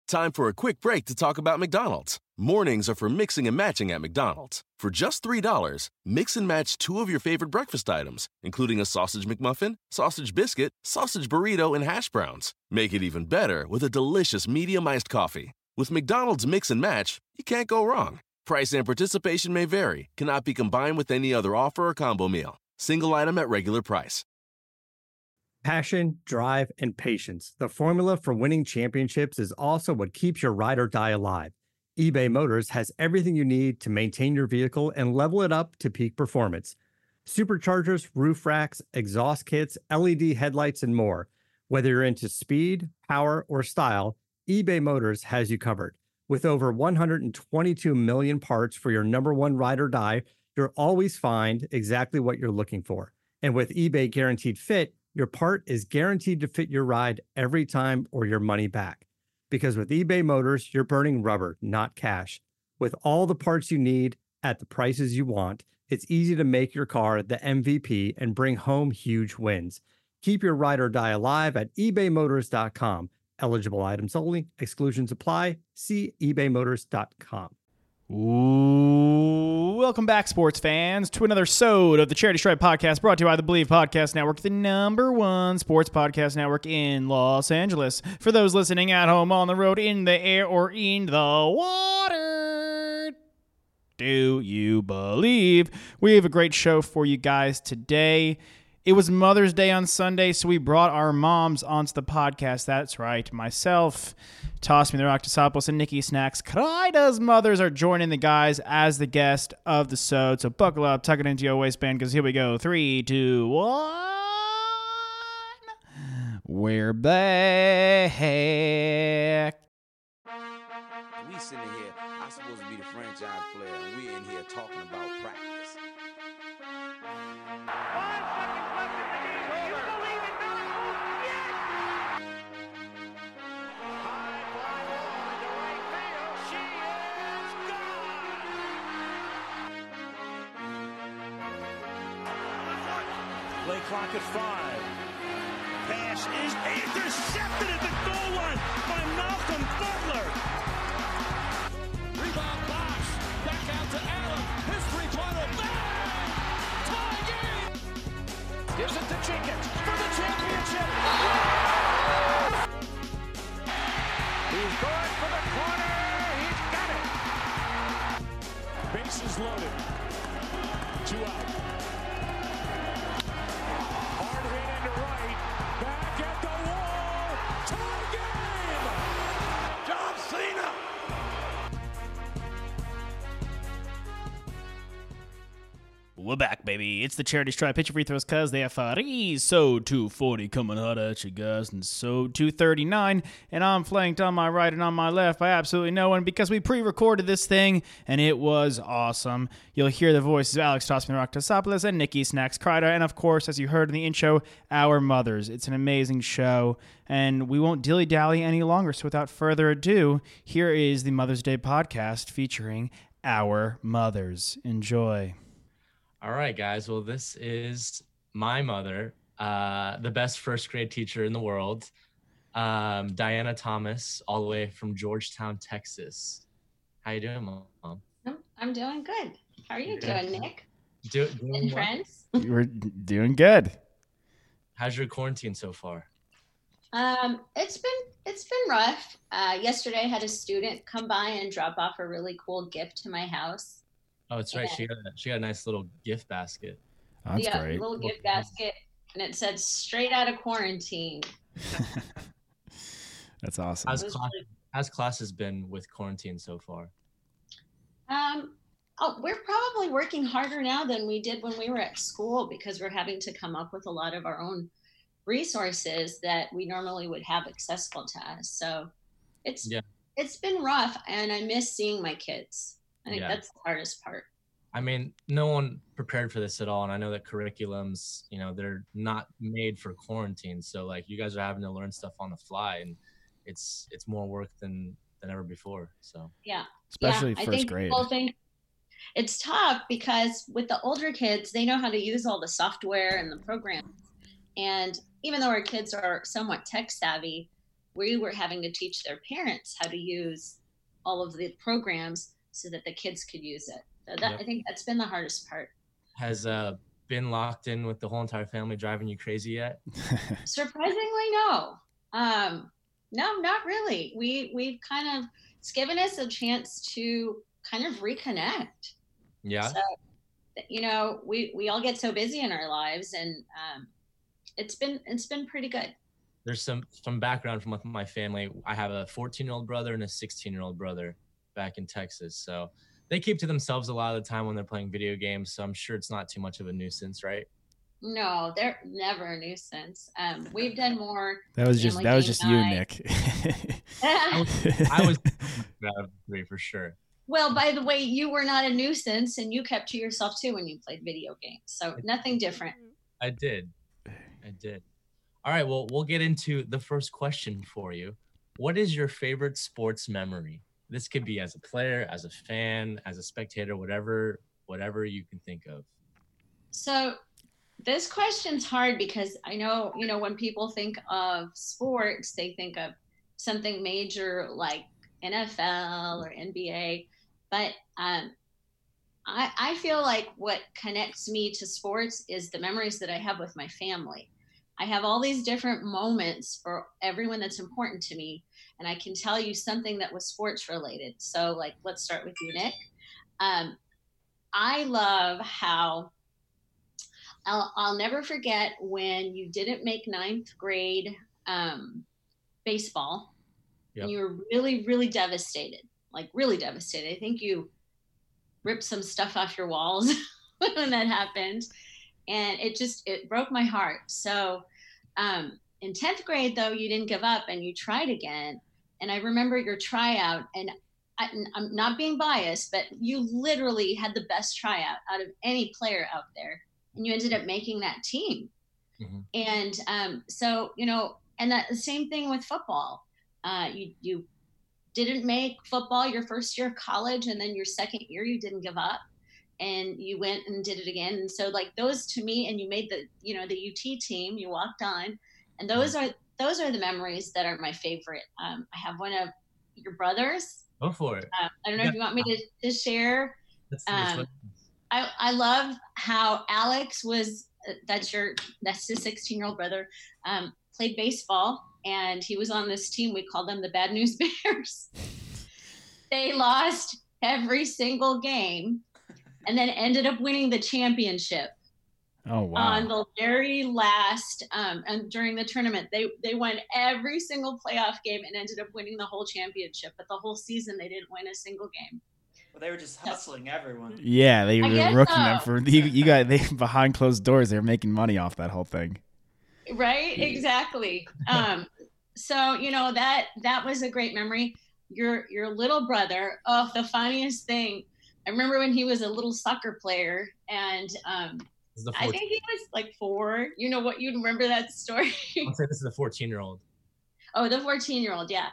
Time for a quick break to talk about McDonald's. Mornings are for mixing and matching at McDonald's. For just $3, mix and match 2 of your favorite breakfast items, including a sausage McMuffin, sausage biscuit, sausage burrito, and hash browns. Make it even better with a delicious medium iced coffee. With McDonald's Mix and Match, you can't go wrong. Price and participation may vary. Cannot be combined with any other offer or combo meal. Single item at regular price. Passion, drive, and patience. The formula for winning championships is also what keeps your ride or die alive. eBay Motors has everything you need to maintain your vehicle and level it up to peak performance. Superchargers, roof racks, exhaust kits, LED headlights, and more. Whether you're into speed, power, or style, eBay Motors has you covered. With over 122 million parts for your number one ride or die, you'll always find exactly what you're looking for. And with eBay Guaranteed Fit, your part is guaranteed to fit your ride every time or your money back. Because with eBay Motors, you're burning rubber, not cash. With all the parts you need at the prices you want, it's easy to make your car the MVP and bring home huge wins. Keep your ride or die alive at ebaymotors.com. Eligible items only. Exclusions apply. See ebaymotors.com. Ooh, welcome back, sports fans, to another episode of the Charity Stripe Podcast, brought to you by the Believe Podcast Network, the #1 sports podcast network in Los Angeles. For those listening at home, on the road, in the air, or in the water, do you believe? We have a great show for you guys today. It was Mother's Day on Sunday, so we brought our moms onto the podcast. That's right. Myself, Toss Me the Rock Tosopoulos, and Nikki Snacks Kreida's mothers are joining the guys as the guest of the show. So buckle up, tuck it into your waistband, because here we go. 3, 2, 1. We're back. We sitting here, I'm supposed to be the franchise player, and we're in here talking about practice. 5 seconds left in the game. Do you believe in miracles? Yes! High fly ball into right field. She is gone! Play clock at 5. Pass is intercepted at the goal line by Malcolm Butler. Rebound box. Back out to Allen. His three-pointer. Bang! Tie game. Gives it to Jenkins for the championship. He's going for the corner. He's got it. Bases loaded. 2 out. Hard hit into right. Back at the wall. Tie game. John Cena. We're back, baby. It's the Charity Stripe. Pitch your free throws, cuz they are free. So 240 coming hot at you guys. And so 239. And I'm flanked on my right and on my left by absolutely no one, because we pre-recorded this thing and it was awesome. You'll hear the voices of Alex Toss Me the Rock Tosopoulos and Nikki Snacks Kreider. And of course, as you heard in the intro, our mothers. It's an amazing show. And we won't dilly-dally any longer. So without further ado, here is the Mother's Day podcast featuring our mothers. Enjoy. All right, guys. Well, this is my mother, the best first grade teacher in the world, Diana Thomas, all the way from Georgetown, Texas. How you doing, Mom? I'm doing good. How are you doing, Nick? Doing And well. friends? We're doing good. How's your quarantine so far? It's been rough. Yesterday I had a student come by and drop off a really cool gift to my house. Oh, that's right. She got a nice little gift basket. That's great. A little gift basket, and it said "straight out of quarantine." That's awesome. How's classes been with quarantine so far? We're probably working harder now than we did when we were at school, because we're having to come up with a lot of our own resources that we normally would have accessible to us. So it's been rough, and I miss seeing my kids. I think that's the hardest part. I mean, no one prepared for this at all. And I know that curriculums, they're not made for quarantine. So like you guys are having to learn stuff on the fly, and it's more work than ever before. So especially first grade. People think it's tough because with the older kids, they know how to use all the software and the programs. And even though our kids are somewhat tech savvy, we were having to teach their parents how to use all of the programs so that the kids could use it. So that, I think that's been the hardest part. Has been locked in with the whole entire family driving you crazy yet? Surprisingly, no. No, not really. We've kind of, it's given us a chance to kind of reconnect. Yeah. So, you know, we all get so busy in our lives, and it's been pretty good. There's some background from my family. I have a 14-year-old brother and a 16-year-old brother back in Texas. So they keep to themselves a lot of the time when they're playing video games. So I'm sure it's not too much of a nuisance, right? No, they're never a nuisance. We've done more. That was just you, Nick. I was for sure. Well, by the way, you were not a nuisance, and you kept to yourself too when you played video games. So nothing different. I did. All right, well, we'll get into the first question for you. What is your favorite sports memory? This could be as a player, as a fan, as a spectator, whatever you can think of. So this question's hard because I know, you know, when people think of sports, they think of something major like NFL or NBA. But I feel like what connects me to sports is the memories that I have with my family. I have all these different moments for everyone that's important to me, and I can tell you something that was sports related. So, like, let's start with you, Nick. I love how I'll never forget when you didn't make 9th grade baseball. Yep. And you were really, really devastated, like really devastated. I think you ripped some stuff off your walls when that happened. And it broke my heart. So in 10th grade, though, you didn't give up and you tried again. And I remember your tryout, and I'm not being biased, but you literally had the best tryout out of any player out there. And you ended up making that team. Mm-hmm. And so, you know, and that the same thing with football. You didn't make football your first year of college, and then your second year you didn't give up. And you went and did it again. And so like those to me, and you made the UT team, you walked on, and those are the memories that are my favorite. I have one of your brothers. Go for it. I don't know if you want me to share. I love how Alex was, that's the 16-year-old brother, played baseball, and he was on this team. We called them the Bad News Bears. They lost every single game, and then ended up winning the championship. Oh, wow. On the very last, and during the tournament, they won every single playoff game and ended up winning the whole championship. But the whole season, they didn't win a single game. Well, they were just hustling everyone. Yeah, they were rooking them for you guys. They behind closed doors, they were making money off that whole thing. Right, exactly. So you know that was a great memory. Your little brother. Oh, the funniest thing. I remember when he was a little soccer player, and I think he was like 4. You know what? You'd remember that story. I'll say this is a 14-year-old. Oh, the 14-year-old, yeah.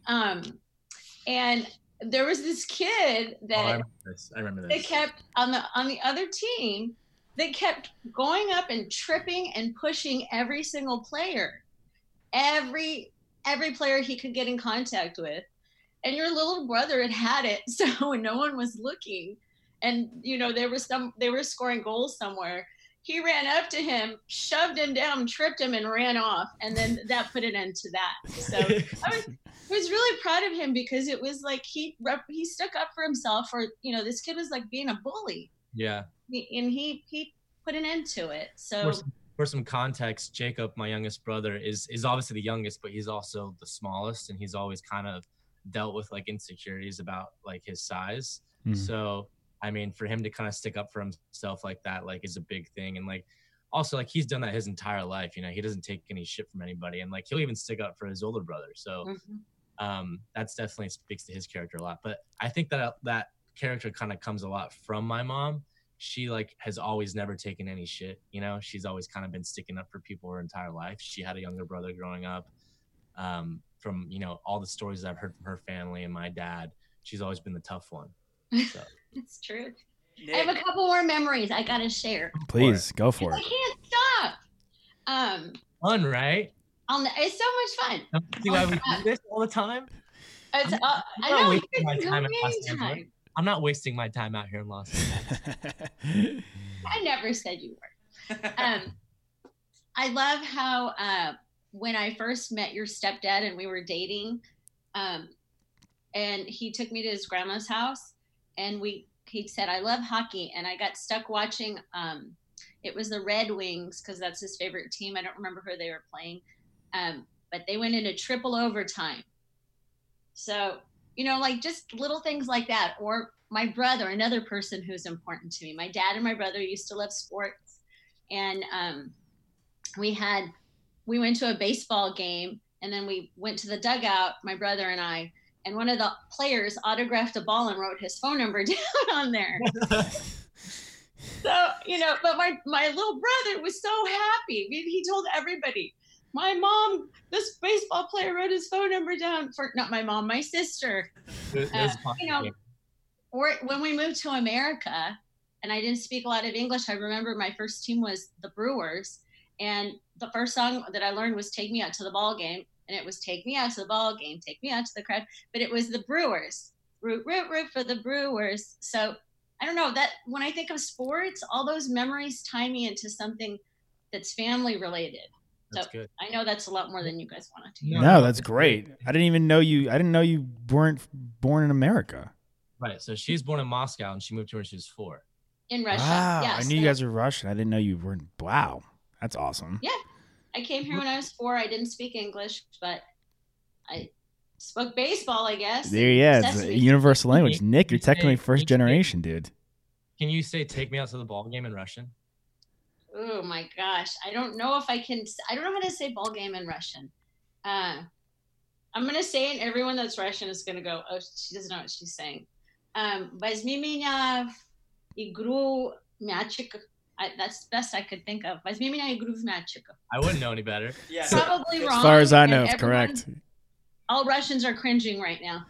And there was this kid that I remember this. They kept on the other team. They kept going up and tripping and pushing every single player, every player he could get in contact with. And your little brother had it, so no one was looking. And you know they were scoring goals somewhere. He ran up to him, shoved him down, tripped him, and ran off. And then that put an end to that. So I was really proud of him because it was like he stuck up for himself. Or you know, this kid was like being a bully. Yeah. And he put an end to it. So for some context, Jacob, my youngest brother, is obviously the youngest, but he's also the smallest, and he's always kind of dealt with like insecurities about like his size. Mm-hmm. So I mean, for him to kind of stick up for himself like that, like, is a big thing. And like, also like he's done that his entire life, you know, he doesn't take any shit from anybody, and like he'll even stick up for his older brother. So that's definitely speaks to his character a lot. But I think that character kind of comes a lot from my mom. She like has always never taken any shit, you know. She's always kind of been sticking up for people her entire life. She had a younger brother growing up. From, you know, all the stories I've heard from her family and my dad, she's always been the tough one. So. It's true. Nick. I have a couple more memories I gotta share. Please go for it. I can't stop. Fun, right? It's so much fun. Don't see why we do this all the time? I know. I'm not wasting my time out here in Los Angeles. I never said you were. I love how when I first met your stepdad and we were dating, and he took me to his grandma's house, and he said, I love hockey, and I got stuck watching. It was the Red Wings because that's his favorite team. I don't remember who they were playing, but they went into triple overtime. So, like just little things like that. Or my brother, another person who's important to me. My dad and my brother used to love sports, and we went to a baseball game, and then we went to the dugout, my brother and I, and one of the players autographed a ball and wrote his phone number down on there. So, but my little brother was so happy. He told everybody, my mom, this baseball player wrote his phone number down for, not my mom, my sister. Or when we moved to America and I didn't speak a lot of English, I remember my first team was the Brewers. And the first song that I learned was Take Me Out to the Ball Game. And it was Take Me Out to the Ball Game, Take Me Out to the Crowd. But it was the Brewers. Root, root, root for the Brewers. So I don't know, that when I think of sports, all those memories tie me into something that's family related. That's so good. I know that's a lot more than you guys wanted to. No, that's great. I didn't know you weren't born in America. Right. So she's born in Moscow and she moved here when she was 4. In Russia. Wow. Yes. I knew you guys were Russian. I didn't know you weren't. Wow. That's awesome. Yeah. I came here when I was 4. I didn't speak English, but I spoke baseball, I guess. It's a universal language. Nick, you're technically first generation, dude. Can you say Take Me Out to the Ball Game in Russian? Oh my gosh. I don't know if I can. I don't know how to say ball game in Russian. I'm going to say it, and everyone that's Russian is going to go, oh, she doesn't know what she's saying. Возьми меня в игру мячик. That's the best I could think of. Возьми меня игру в мячик. I wouldn't know any better. Yeah. Probably wrong. As far as I know, it's correct. All Russians are cringing right now.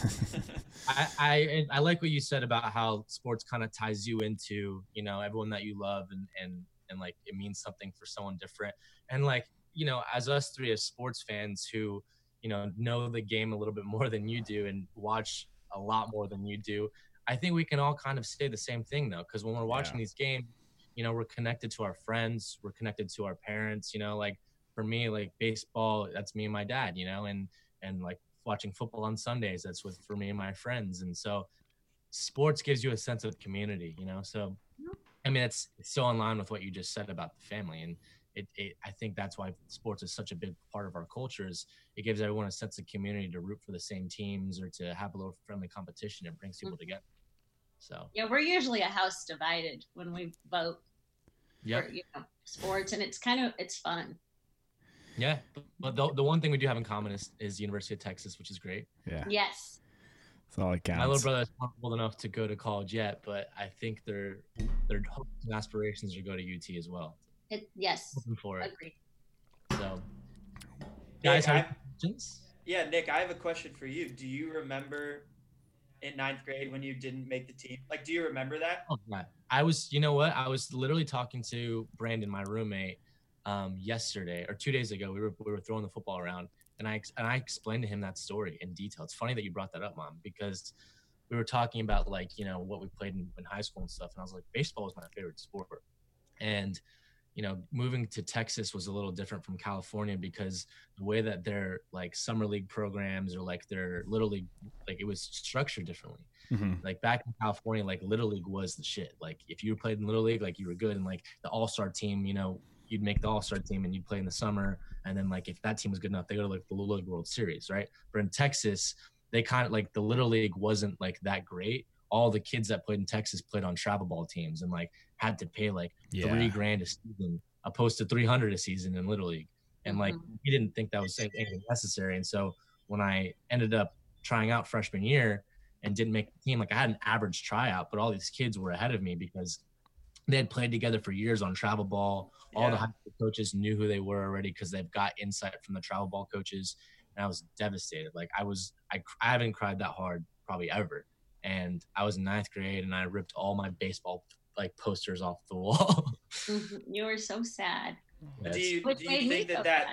I like what you said about how sports kind of ties you into, everyone that you love and like it means something for someone different. And like, as us three as sports fans who, know the game a little bit more than you do and watch a lot more than you do, I think we can all kind of say the same thing though. Cause when we're watching these games, we're connected to our friends, we're connected to our parents, like for me, like baseball, that's me and my dad, and like watching football on Sundays, that's for me and my friends. And so sports gives you a sense of community, so I mean, it's so in line with what you just said about the family. And I think that's why sports is such a big part of our cultures. It gives everyone a sense of community to root for the same teams or to have a little friendly competition. It brings people together. So yeah, we're usually a house divided when we vote for sports, and it's fun. Yeah, but the one thing we do have in common is University of Texas, which is great. Yeah. Yes. That's all it counts. My little brother is not old enough to go to college yet, but I think their hopes and aspirations are to go to UT as well. Yes. Looking for it. Agreed. So, guys, have questions? Yeah, Nick, I have a question for you. Do you remember in 9th grade when you didn't make the team? Like, do you remember that? Oh, yeah. I was literally talking to Brandon, my roommate, yesterday or 2 days ago. We were throwing the football around. And I explained to him that story in detail. It's funny that you brought that up, Mom, because we were talking about like, what we played in high school and stuff. And I was like, baseball was my favorite sport. And, moving to Texas was a little different from California because the way that their like summer league programs or like their little league, like it was structured differently. Mm-hmm. Like back in California, like little league was the shit. Like if you played in little league, like you were good. And like the all-star team, you'd make the all-star team and you'd play in the summer. And then like, if that team was good enough, they go to like the Little League World Series. Right. But in Texas, they kind of like the Little League wasn't like that great. All the kids that played in Texas played on travel ball teams and like had to pay like $3,000 a season opposed to $300 a season in Little League. And like, we didn't think that was anything necessary. And so when I ended up trying out freshman year and didn't make the team, like I had an average tryout, but all these kids were ahead of me because they had played together for years on travel ball. All the high school coaches knew who they were already because they've got insight from the travel ball coaches. And I was devastated. Like I haven't cried that hard probably ever. And I was in 9th grade and I ripped all my baseball like posters off the wall. You were so sad. Do you think that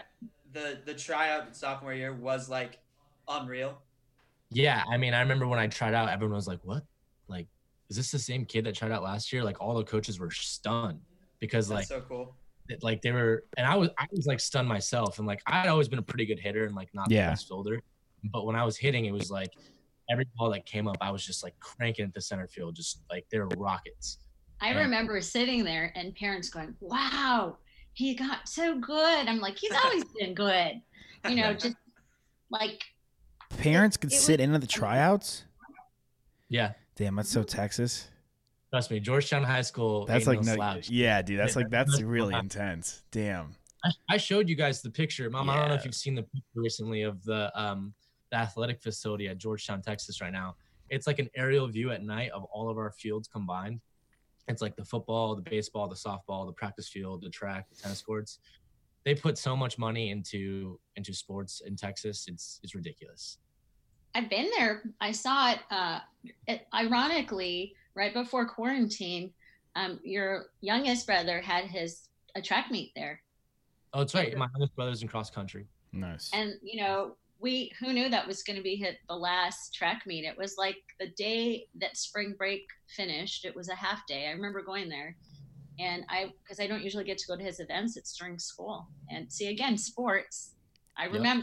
the tryout in sophomore year was like unreal. Yeah, I mean, I remember when I tried out, everyone was like, "What? Like, is this the same kid that tried out last year?" Like, all the coaches were stunned because That's so cool. like they were, and I was like stunned myself, and like I'd always been a pretty good hitter and like not the best fielder, but when I was hitting, it was like every ball that came up, I was just like cranking it to center field, just like they were rockets. I remember sitting there and parents going, "Wow, he got so good." I'm like, "He's always been good," you know, just like. Parents could sit in at the tryouts? Yeah. Damn, that's so Texas. Trust me, Georgetown High School. That's like no slouch. Yeah, dude. That's really intense. Damn. I showed you guys the picture, Mom. Yeah. I don't know if you've seen the picture recently of the athletic facility at Georgetown, Texas, right now. It's like an aerial view at night of all of our fields combined. It's like the football, the baseball, the softball, the practice field, the track, the tennis courts. They put so much money into sports in Texas. It's ridiculous. I've been there. I saw it ironically right before quarantine. Your youngest brother had a track meet there. Oh, that's right. My youngest brother's in cross country. Nice. And who knew that was going to be the last track meet? It was like the day that spring break finished. It was a half day. I remember going there, and because I don't usually get to go to his events, it's during school. And see, again, sports. I remember,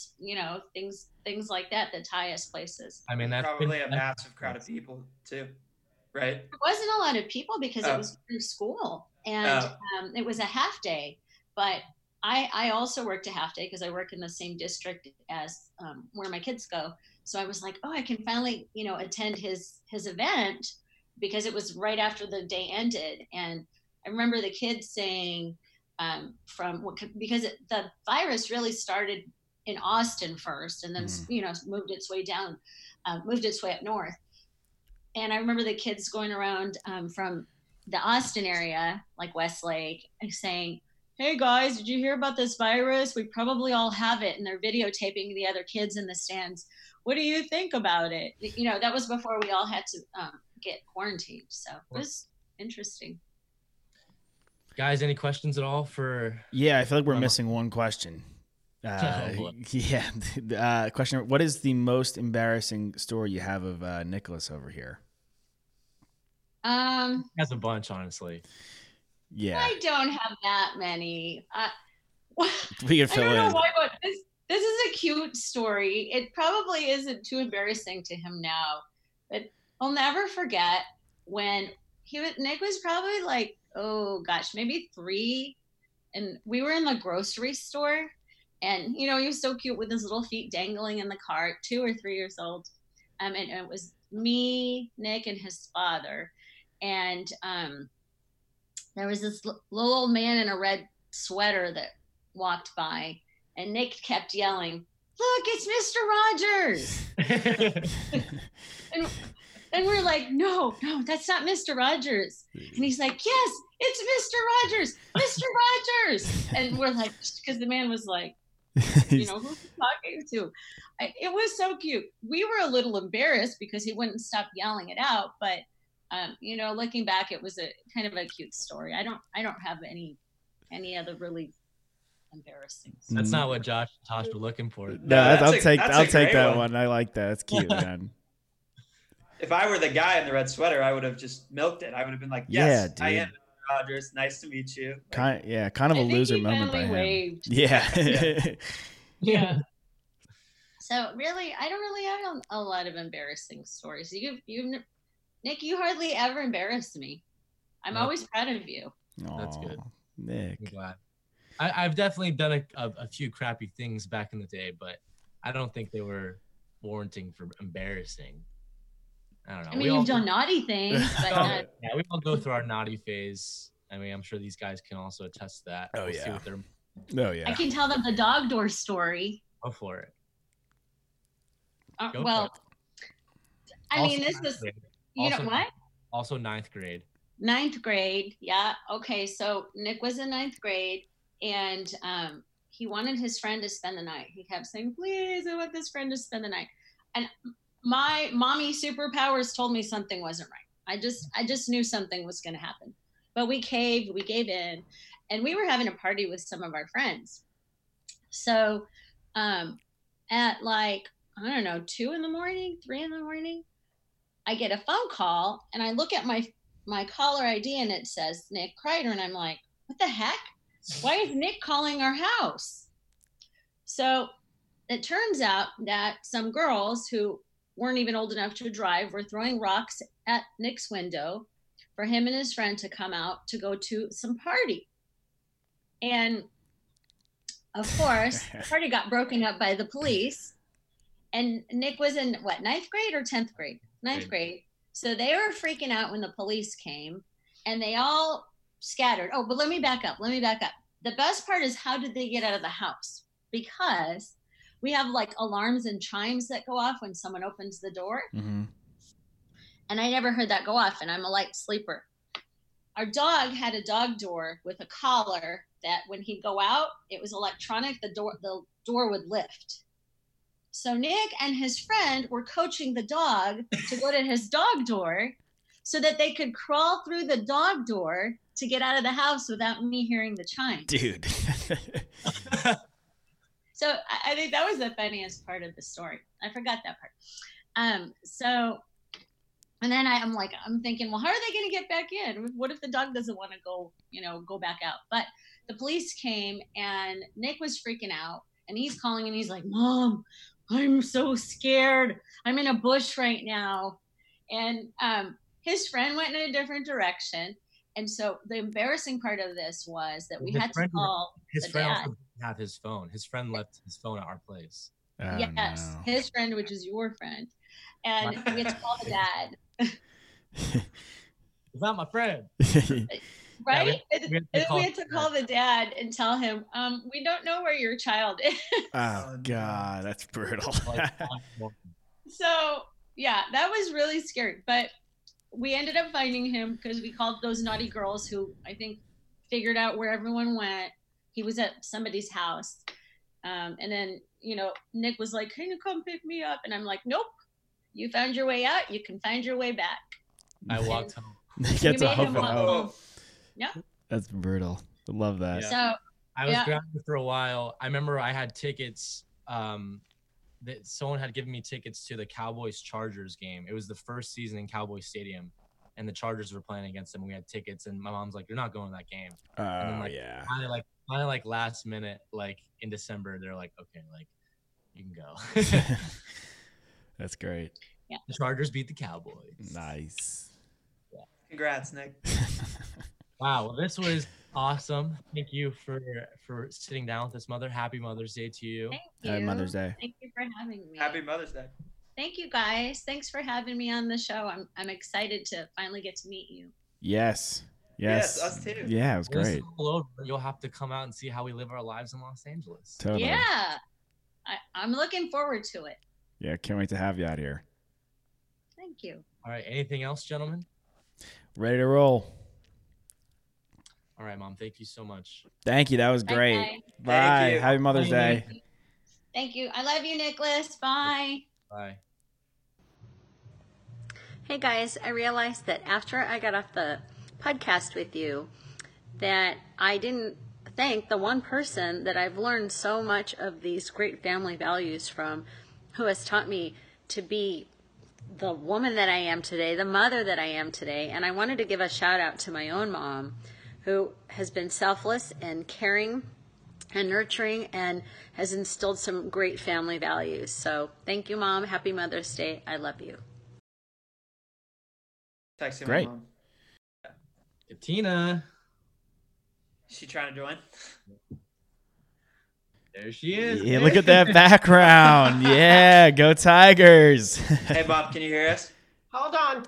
things like that tie us places. I mean, that's probably a massive crowd of people too, right? There wasn't a lot of people because it was through school, and it was a half day. But I also worked a half day because I work in the same district as where my kids go. So I was like, oh, I can finally, attend his event because it was right after the day ended. And I remember the kids saying, because the virus really started in Austin first, and then moved its way up north. And I remember the kids going around from the Austin area, like Westlake, and saying, "Hey guys, did you hear about this virus? We probably all have it." And they're videotaping the other kids in the stands. What do you think about it? That was before we all had to get quarantined. So it was interesting. Guys, any questions at all for? Yeah, I feel like we're missing one question. Question: what is the most embarrassing story you have of Nicholas over here? Has a bunch, honestly. Yeah, I don't have that many. We can fill I don't know in. why, but this is a cute story. It probably isn't too embarrassing to him now, but I'll never forget when Nick was probably like, oh gosh, maybe 3, and we were in the grocery store, and he was so cute with his little feet dangling in the cart, 2 or 3 years old, and it was me, Nick, and his father, and there was this little old man in a red sweater that walked by, and Nick kept yelling, "Look, it's Mr. Rogers!" And we're like, no, that's not Mr. Rogers. And he's like, yes, it's Mr. Rogers, Mr. Rogers. And we're like, because the man was like, who's he talking to? It was so cute. We were a little embarrassed because he wouldn't stop yelling it out. But, looking back, it was a kind of a cute story. I don't have any other really embarrassing stories. That's not what Josh and Tosh were looking for. No, I'll take that one. I like that. That's cute, man. If I were the guy in the red sweater, I would have just milked it. I would have been like, yes, yeah, I am Rogers. Nice to meet you. Kind of a loser moment by him. Waved. Yeah. Yeah. So really, I don't really have a lot of embarrassing stories. Nick, you hardly ever embarrass me. I'm always proud of you. That's good. Nick. I'm glad. I've definitely done a few crappy things back in the day, but I don't think they were warranting for embarrassing. I don't know. I mean, you've done naughty things, but not... Yeah, we all go through our naughty phase. I mean, I'm sure these guys can also attest to that. Oh, We'll yeah. see what they're... Oh, yeah. I can tell them the dog door story. Go for it. I mean, this is, what? Also 9th grade. 9th grade. Yeah. Okay. So Nick was in 9th grade, and he wanted his friend to spend the night. He kept saying, please, I want this friend to spend the night. And my mommy superpowers told me something wasn't right. I just knew something was going to happen, but we gave in, and we were having a party with some of our friends. So at like, I don't know, 2 in the morning, 3 in the morning, I get a phone call and I look at my caller ID and it says Nick Kreider. And I'm like, what the heck? Why is Nick calling our house? So it turns out that some girls who weren't even old enough to drive were throwing rocks at Nick's window for him and his friend to come out to go to some party. And of course, the party got broken up by the police. And Nick was in what, 9th grade or 10th grade? 9th grade. So they were freaking out when the police came and they all scattered. Oh, but let me back up. The best part is, how did they get out of the house? Because we have like alarms and chimes that go off when someone opens the door. Mm-hmm. And I never heard that go off, and I'm a light sleeper. Our dog had a dog door with a collar that when he'd go out, it was electronic. The door would lift. So Nick and his friend were coaching the dog to go to his dog door so that they could crawl through the dog door to get out of the house without me hearing the chime. Dude. So I think that was the funniest part of the story. I forgot that part. And then I'm thinking, well, how are they going to get back in? What if the dog doesn't want to go back out? But the police came and Nick was freaking out and he's calling and he's like, Mom, I'm so scared. I'm in a bush right now. And his friend went in a different direction. And so the embarrassing part of this was that we had to call his the friend dad. also didn't have his phone. His friend left his phone at our place. Oh, Yes, no. his friend, which is your friend. And we had to call the dad. He's not my friend. Right? Yeah, we had to call the dad and tell him, we don't know where your child is. Oh, God, that's brutal. So, yeah, that was really scary. But we ended up finding him because we called those naughty girls who I think figured out where everyone went. He was at somebody's house. And then, Nick was like, can you come pick me up? And I'm like, nope. You found your way out. You can find your way back. I walked home. Gets a made him home. walk home. Yep. That's brutal. I love that. Yeah. So I was grounded for a while. I remember I had tickets. That someone had given me tickets to the Cowboys-Chargers game. It was the first season in Cowboys Stadium, and the Chargers were playing against them. We had tickets, and my mom's like, "You're not going to that game." And then, Yeah. Finally, last minute, like in December, they're like, "Okay, like you can go." That's great. Yeah. The Chargers beat the Cowboys. Nice. Congrats, Nick. Wow, well, this was awesome. Thank you for sitting down with us, Mother. Happy Mother's Day to you. thank you. Happy Mother's Day. Thank you for having me. Happy Mother's Day. Thank you, guys. Thanks for having me on the show. I'm excited to finally get to meet you. Yes. Yes, us too. Yeah, it was When this great. is all over, you'll have to come out and see how we live our lives in Los Angeles. Totally. Yeah. I'm looking forward to it. Yeah, can't wait to have you out here. Thank you. All right, anything else, gentlemen? Ready to roll. All right, Mom, thank you so much. Thank you. That was Bye, great. bye. Bye. Thank you. Happy Mother's Bye. Day. Thank you. I love you, Nicholas. Bye. Bye. Hey guys, I realized that after I got off the podcast with you that I didn't thank the one person that I've learned so much of these great family values from, who has taught me to be the woman that I am today, the mother that I am today. And I wanted to give a shout out to my own mom, who has been selfless and caring and nurturing and has instilled some great family values. So thank you, Mom. Happy Mother's Day. I love you. Texting Great. my mom. Katina. Is she trying to join? There she is. Yeah, look at that background. Yeah, go Tigers. Hey, Bob, can you hear us? Hold on.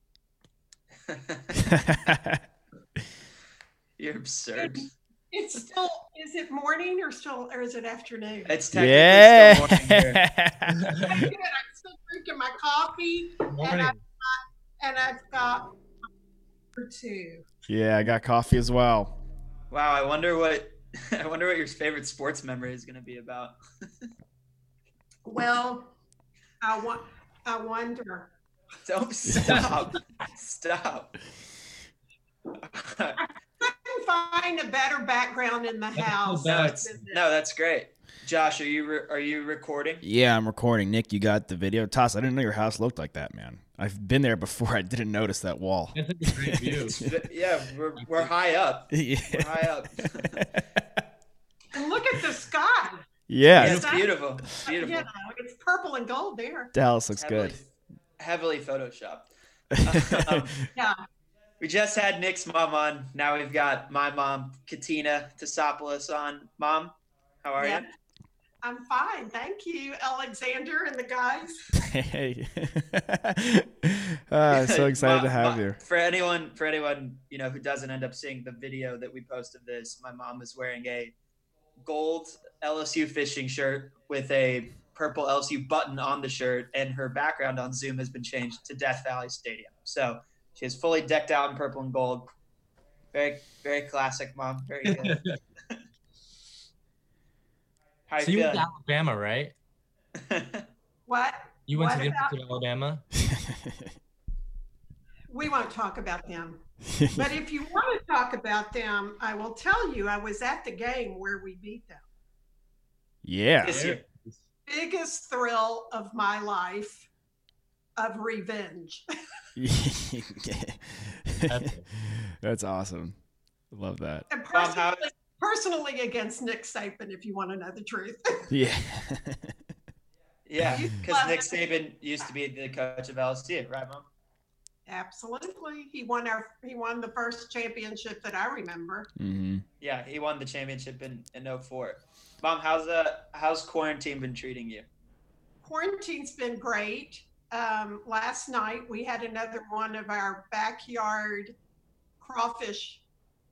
You're absurd. It's still, is it morning or is it afternoon? It's technically Yeah. still morning here. I'm good. I'm still drinking my coffee Morning. and I've got for two. Yeah, I got coffee as well. Wow, I wonder what your favorite sports memory is going to be about. Well, I wonder. Don't stop. Stop. I couldn't find a better background in the house. No, that's great. Josh, are you recording? Yeah, I'm recording. Nick, you got the video? Toss, I didn't know your house looked like that, man. I've been there before. I didn't notice that wall. That's a great view. Yeah, we're high up. Yeah. We're high up. And look at the sky. Yeah. It's beautiful. It's beautiful. You know, it's purple and gold there. Dallas looks good. Heavily photoshopped. Yeah. We just had Nick's mom on. Now we've got my mom, Katina Tassopoulos, on. Mom, how are you? I'm fine. Thank you, Alexander and the guys. Hey. So excited to have you. For anyone, who doesn't end up seeing the video that we posted this, my mom is wearing a gold LSU fishing shirt with a purple LSU button on the shirt, and her background on Zoom has been changed to Death Valley Stadium. So she is fully decked out in purple and gold. Very, very classic, Mom. Very good. So you went to Alabama, right? What? You went to University of Alabama? We won't talk about them. But if you want to talk about them, I will tell you I was at the game where we beat them. Yeah. Biggest thrill of my life of revenge. That's awesome. Love that. And personally against Nick Saban, if you want to know the truth. Yeah. Yeah, because Nick Saban used to be the coach of LSU, right, Mom? Absolutely. He won the first championship that I remember. Mm-hmm. Yeah, he won the championship in 2004. Mom, how's quarantine been treating you? Quarantine's been great. Last night we had another one of our backyard crawfish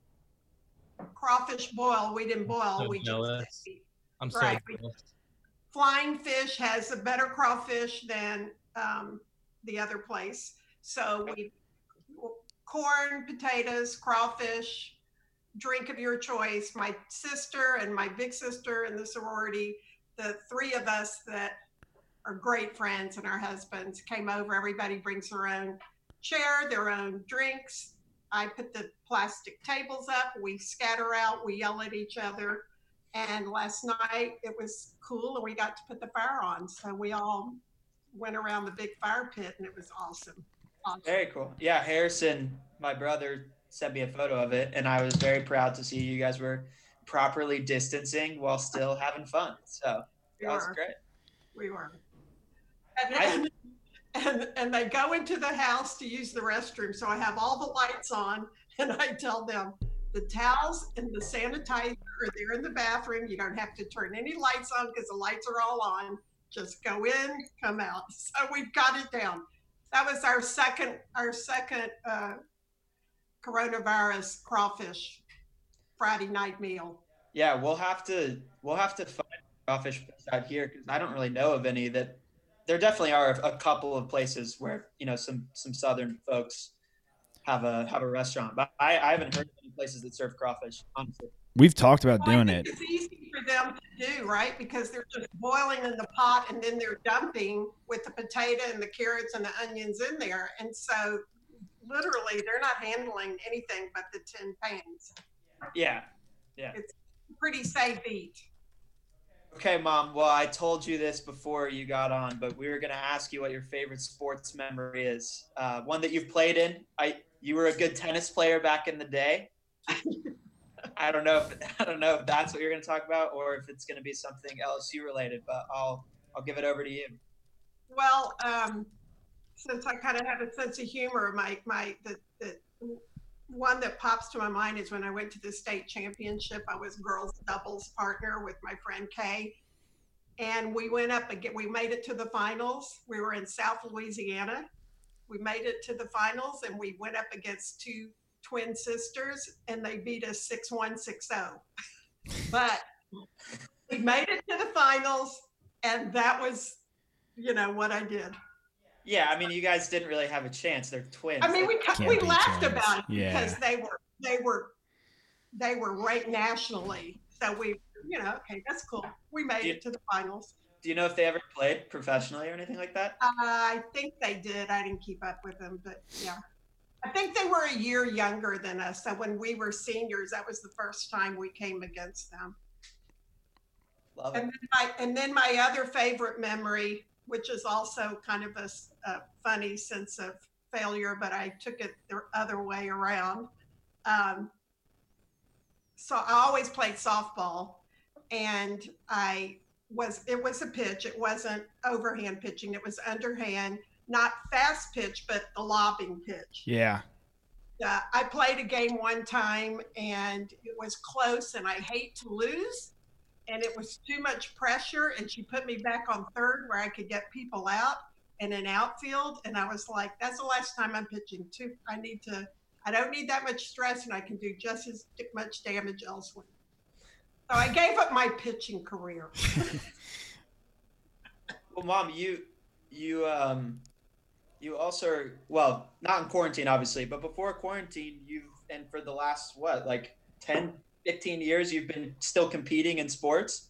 boil. We didn't boil. So we jealous. just I'm so right. jealous. Flying Fish has a better crawfish than the other place. So we corn, potatoes, crawfish, drink of your choice. My sister and my big sister in the sorority, the three of us that are great friends and our husbands came over. Everybody brings their own chair, their own drinks. I put the plastic tables up. We scatter out. We yell at each other. And last night it was cool and we got to put the fire on. So we all went around the big fire pit and it was awesome. Very cool. Yeah, Harrison, my brother, sent me a photo of it, and I was very proud to see you guys were properly distancing while still having fun. So that was great. We were. And they go into the house to use the restroom. So I have all the lights on, and I tell them the towels and the sanitizer are there in the bathroom. You don't have to turn any lights on because the lights are all on. Just go in, come out. So we've got it down. That was our second coronavirus crawfish Friday night meal. Yeah, we'll have to find crawfish out here because I don't really know of any that. There definitely are a couple of places where some southern folks have a restaurant, but I haven't heard of any places that serve crawfish. Honestly, we've talked about doing it. It's easy for them to do, right? Because they're just boiling in the pot and then they're dumping with the potato and the carrots and the onions in there, and so literally they're not handling anything but the tin pans. Yeah. It's pretty safe eat. Okay, Mom. Well, I told you this before you got on, but we were going to ask you what your favorite sports memory is. One that you've played in. You were a good tennis player back in the day. I don't know if that's what you're going to talk about or if it's going to be something LSU related, but I'll give it over to you. Well, since I kind of have a sense of humor, the one that pops to my mind is when I went to the state championship. I was girls doubles partner with my friend Kay, and we went up again. We made it to the finals. We were in South Louisiana. We made it to the finals, and we went up against two twin sisters, and they beat us 6-1, 6-0. But we made it to the finals, and that was, what I did. Yeah, I mean, you guys didn't really have a chance. They're twins. I mean, we laughed about it because they were ranked nationally. So we, okay, that's cool. We made it to the finals. Do you know if they ever played professionally or anything like that? I think they did. I didn't keep up with them, but yeah. I think they were a year younger than us. So when we were seniors, that was the first time we came against them. Love it. And then my other favorite memory, which is also kind of a funny sense of failure, but I took it the other way around. So I always played softball, and it was a pitch. It wasn't overhand pitching. It was underhand, not fast pitch, but the lobbing pitch. Yeah. I played a game one time, and it was close, and I hate to lose. And it was too much pressure, and she put me back on third where I could get people out and an outfield. And I was like, that's the last time I'm pitching. I don't need that much stress, and I can do just as much damage elsewhere. So I gave up my pitching career. Well, Mom, you also are, well, not in quarantine, obviously, but before quarantine, and for the last, 10, 15 years, you've been still competing in sports?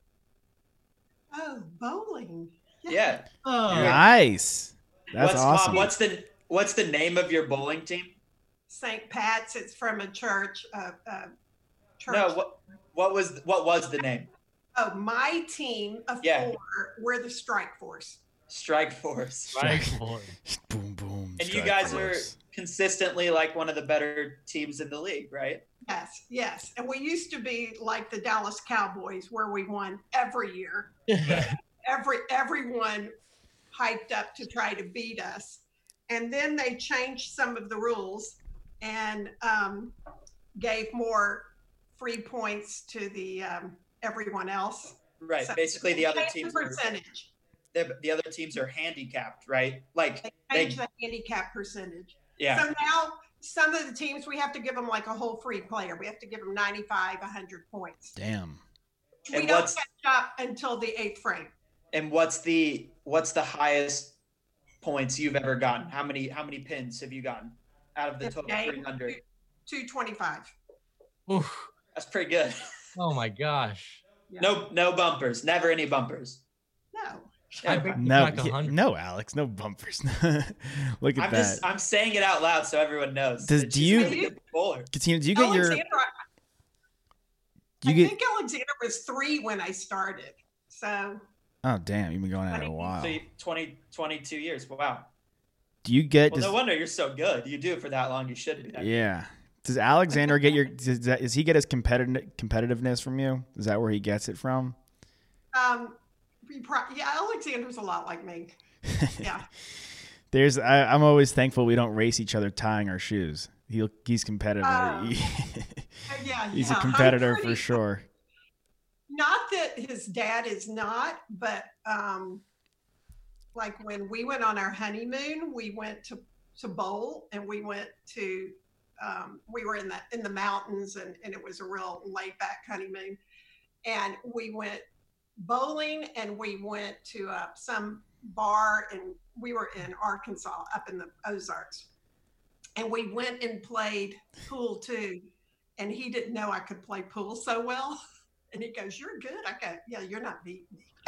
Oh, bowling. Yeah. Oh, nice. That's awesome. Mom, what's the name of your bowling team? St. Pat's. It's from a church. Church. No, what was the name? Oh, my team of 4. We're the Strike Force. Strike Force. Boom, boom. And you guys are consistently like one of the better teams in the league, right? Yes. And we used to be like the Dallas Cowboys, where we won every year. Everyone hyped up to try to beat us. And then they changed some of the rules and gave more free points to the everyone else. Right. So basically, the other teams percentage. The other teams are handicapped, right? Like they changed the handicap percentage. Yeah. So now some of the teams, we have to give them like a whole free player. We have to give them 95, 100 points. Damn. We don't catch up until the 8th frame. And what's the highest points you've ever gotten? How many pins have you gotten out of the total 300? 225. Oof. That's pretty good. Oh my gosh. Yeah. No bumpers. Never any bumpers. No. No, Alex. No bumpers. Look at that. I'm saying it out loud so everyone knows. Do you get your? I think Alexander was 3 when I started. So. Oh damn! You've been going at it a while. So 22 years. Wow. Do you get? Well, no wonder you're so good. You do it for that long. You should be. Yeah. Does Alexander get your? Does he get his competitiveness from you? Is that where he gets it from? Yeah, Alexander's a lot like me. Yeah. I'm always thankful we don't race each other tying our shoes. He's competitive. Yeah. He's a competitor for sure. Not that his dad is not, but like when we went on our honeymoon, we went to bowl, and we went to we were in the mountains, and it was a real laid back honeymoon, and we went bowling, and we went to some bar, and we were in Arkansas up in the Ozarks, and we went and played pool too, and he didn't know I could play pool so well. And he goes, "You're good." I go, "Yeah, you're not beating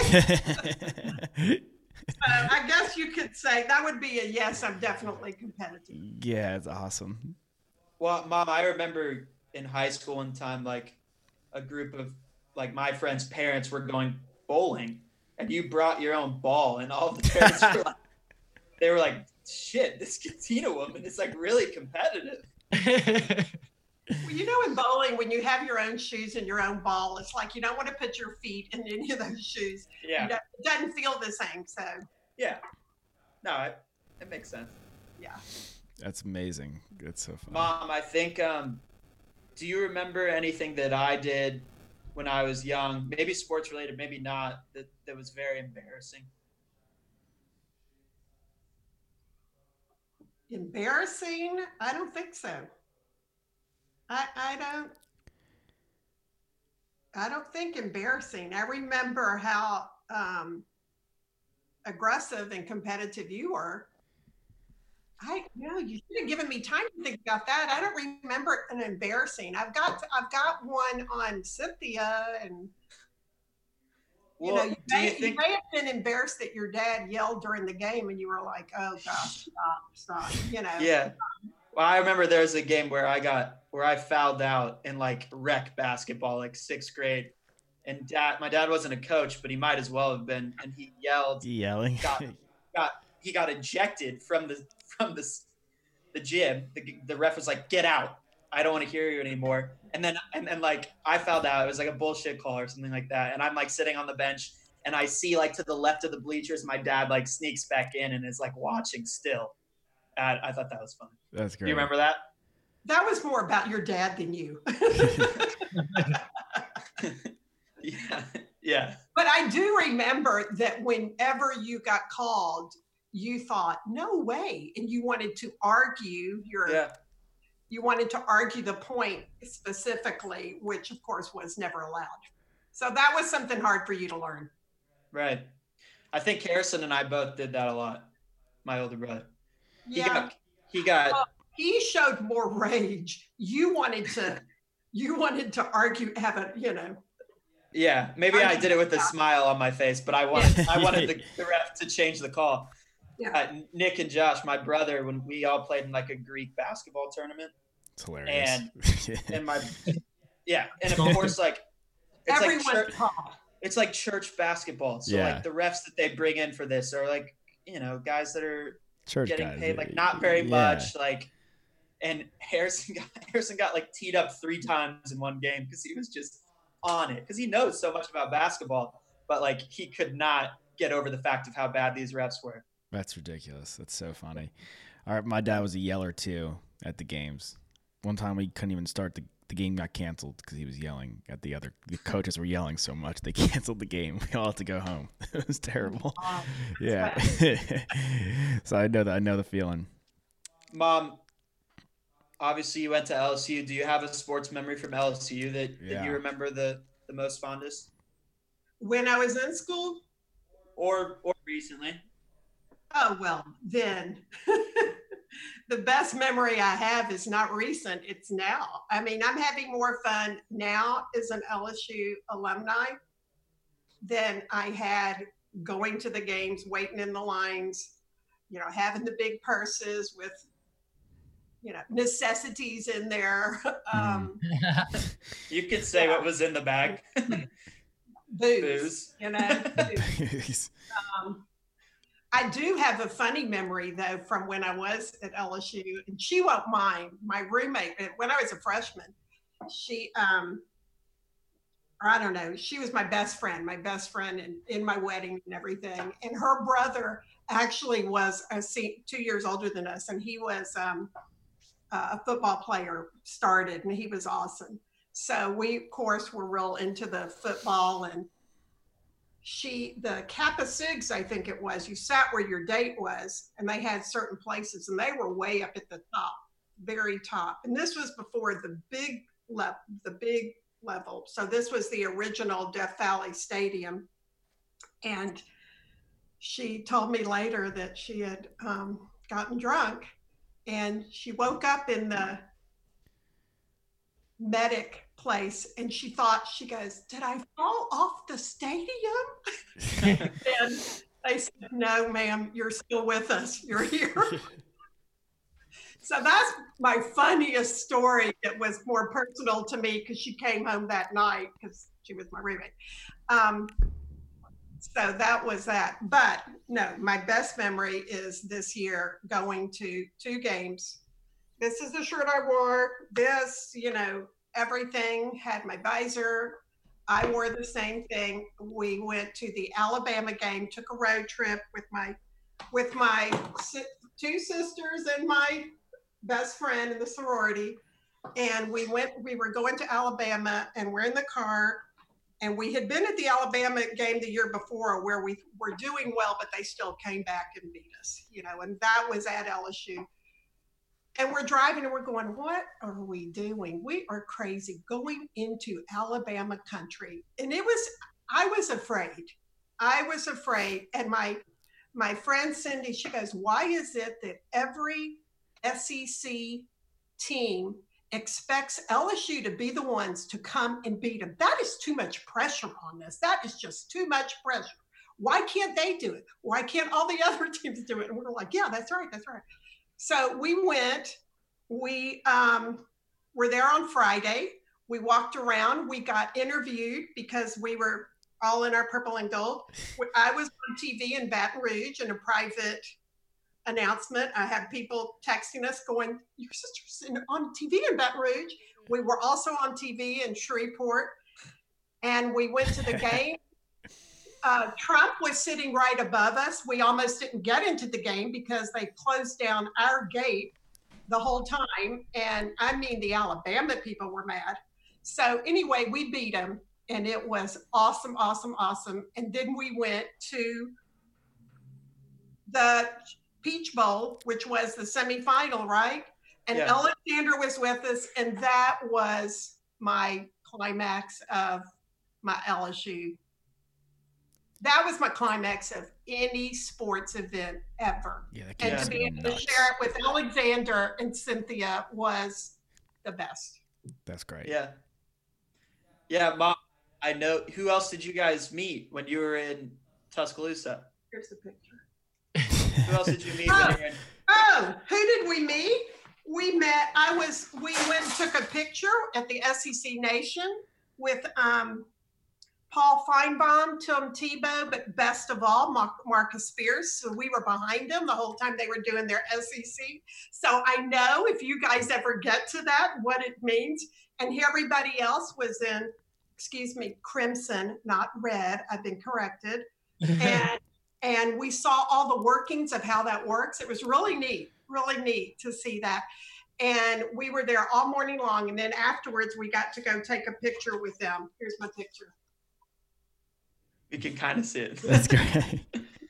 me." I guess you could say that would be a yes. I'm definitely competitive. Yeah, it's awesome. Well, Mom, I remember in high school one time, like a group of like my friends' parents were going bowling, and you brought your own ball, and all the parents were like, "Shit, this Katina woman is like really competitive." Well, you know, in bowling, when you have your own shoes and your own ball, it's like you don't want to put your feet in any of those shoes. Yeah. It doesn't feel the same. So. Yeah. No, it makes sense. Yeah. That's amazing. That's so fun. Mom, I think, do you remember anything that I did when I was young, maybe sports related, maybe not, that was very embarrassing? Embarrassing? I don't think so. I don't think embarrassing. I remember how aggressive and competitive you were. You should have given me time to think about that. I don't remember an embarrassing. I've got one on Cynthia, and you may have been embarrassed that your dad yelled during the game, and you were like, "Oh gosh, stop!" Yeah. Well, I remember there was a game where I fouled out in like rec basketball, like 6th grade. And my dad wasn't a coach, but he might as well have been. And he yelled, Yelling. He got ejected from the gym. The ref was like, "Get out. I don't want to hear you anymore." And then like I fouled out. It was like a bullshit call or something like that. And I'm like sitting on the bench and I see like to the left of the bleachers, my dad like sneaks back in and is like watching still. I thought that was fun. That's great. Do you remember that? That was more about your dad than you. Yeah. But I do remember that whenever you got called, you thought, no way. And you wanted to argue you wanted to argue the point specifically, which of course was never allowed. So that was something hard for you to learn. Right. I think Harrison and I both did that a lot. My older brother. Yeah. He showed more rage. You wanted to argue, Yeah, maybe I did it with a smile on my face, but I wanted the ref to change the call. Yeah. Nick and Josh, my brother, when we all played in like a Greek basketball tournament. It's hilarious. And and of course, like it's like church basketball. So like the refs that they bring in for this are like, guys that are church getting guys, paid like not very much, like. And Harrison got like teed up 3 times in one game because he was just on it because he knows so much about basketball, but like he could not get over the fact of how bad these refs were. That's ridiculous. That's so funny. All right, my dad was a yeller too at the games. One time we couldn't even start the game got canceled because he was yelling at the coaches were yelling so much they canceled the game. We all had to go home. It was terrible. Yeah. So I know the feeling. Mom, obviously you went to LSU. Do you have a sports memory from LSU that you remember the most fondest? When I was in school? Or recently? Oh, well, then. The best memory I have is not recent. It's now. I mean, I'm having more fun now as an LSU alumni than I had going to the games, waiting in the lines, having the big purses with necessities in there. You could say what was in the bag. Booze. I do have a funny memory though from when I was at LSU, and she won't mind. My roommate, when I was a freshman, she, I don't know, she was my best friend in my wedding and everything. And her brother actually was 2 years older than us, and he was a football player, started, and he was awesome. So we, of course, were real into the football, and the Kappa Sigs, I think it was, you sat where your date was, and they had certain places, and they were way up at the top, very top. And this was before the big level. So this was the original Death Valley Stadium. And she told me later that she had gotten drunk, and she woke up in the medic place, and she goes, "Did I fall off the stadium?" And they said, "No, ma'am, you're still with us. You're here." So that's my funniest story. It was more personal to me because she came home that night because she was my roommate. So that was that. But no, my best memory is this year going to 2 games. This is the shirt I wore. This, everything had my visor. I wore the same thing. We went to the Alabama game, took a road trip with my 2 sisters and my best friend in the sorority. And we were going to Alabama, and we're in the car, and we had been at the Alabama game the year before where we were doing well, but they still came back and beat us, and that was at LSU. And we're driving and we're going, what are we doing? We are crazy going into Alabama country. And I was afraid. And my friend Cindy, she goes, why is it that every SEC team expects LSU to be the ones to come and beat them? That is too much pressure on us. That is just too much pressure. Why can't they do it? Why can't all the other teams do it? And we're like, yeah, that's right. So we went, we were there on Friday. We walked around. We got interviewed because we were all in our purple and gold. I was on TV in Baton Rouge in a private announcement. I had people texting us going, your sister's on TV in Baton Rouge. We were also on TV in Shreveport, and we went to the game. Trump was sitting right above us. We almost didn't get into the game because they closed down our gate the whole time. And I mean, the Alabama people were mad. So anyway, we beat them, and it was awesome, awesome, awesome. And then we went to the Peach Bowl, which was the semifinal, right? And Yeah. Alexander was with us, and that was my climax of my LSU. That was my climax of any sports event ever. Yeah, that And game's to be able to nuts. share it with Alexander and Cynthia was the best. That's great. Yeah. Yeah, Mom, I know. Who else did you guys meet when you were in Tuscaloosa? Here's the picture. Who else did you meet when you were in? Oh, who did we meet? We met, we went and took a picture at the SEC Nation with Paul Feinbaum, Tim Tebow, but best of all, Marcus Spears. So we were behind them the whole time they were doing their SEC. So I know if you guys ever get to that, what it means. And everybody else was in, crimson, not red. I've been corrected. And we saw all the workings of how that works. It was really neat to see that. And we were there all morning long. And then afterwards, we got to go take a picture with them. Here's my picture. We can kind of see it. That's great.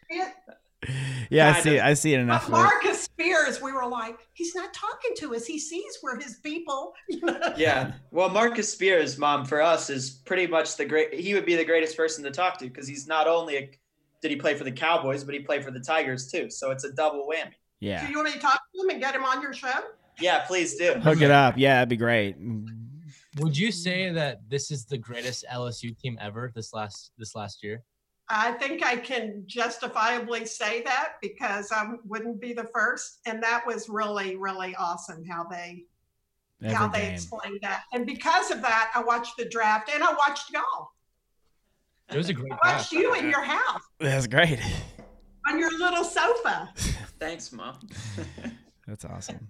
Yeah, I see it enough. But Marcus Spears, we were like, he's not talking to us. He sees we're his people. Yeah. Well, Marcus Spears, Mom, for us is pretty much he would be the greatest person to talk to because he's not only did he play for the Cowboys, but he played for the Tigers too. So it's a double whammy. Yeah. Do you want me to talk to him and get him on your show? Yeah, please do. Hook it up. Yeah, that'd be great. Would you say that this is the greatest LSU team ever this last year? I think I can justifiably say that because I wouldn't be the first. And that was really, really awesome how they explained that. And because of that, I watched the draft and I watched y'all. It was a great I watched you in your house That's great. on your little sofa. Thanks, Mom. That's awesome.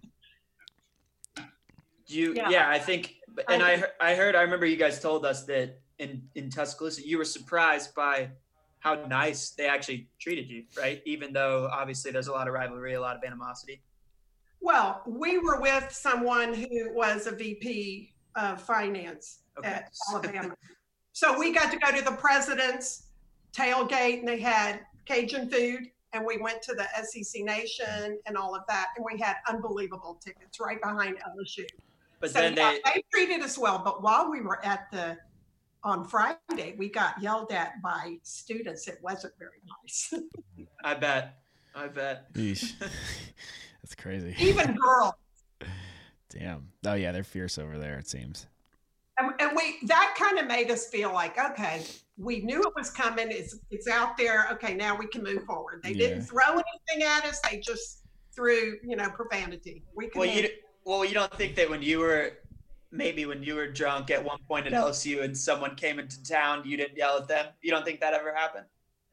I think, and I remember you guys told us that in Tuscaloosa, you were surprised by how nice they actually treated you, right? Even though obviously there's a lot of rivalry, a lot of animosity. Well, we were with someone who was a VP of finance at Alabama. So we got to go to the president's tailgate and they had Cajun food and we went to the SEC Nation and all of that. And we had unbelievable tickets right behind LSU. But so then they treated us well. But while we were on Friday, we got yelled at by students. It wasn't very nice. I bet. Yeesh. That's crazy. Even girls. Damn. Oh yeah, they're fierce over there, it seems. And that kind of made us feel like, okay, we knew it was coming. It's out there. Okay, now we can move forward. They didn't throw anything at us. They just threw, profanity. You don't think that when you were drunk at one point at LSU and someone came into town, you didn't yell at them? You don't think that ever happened?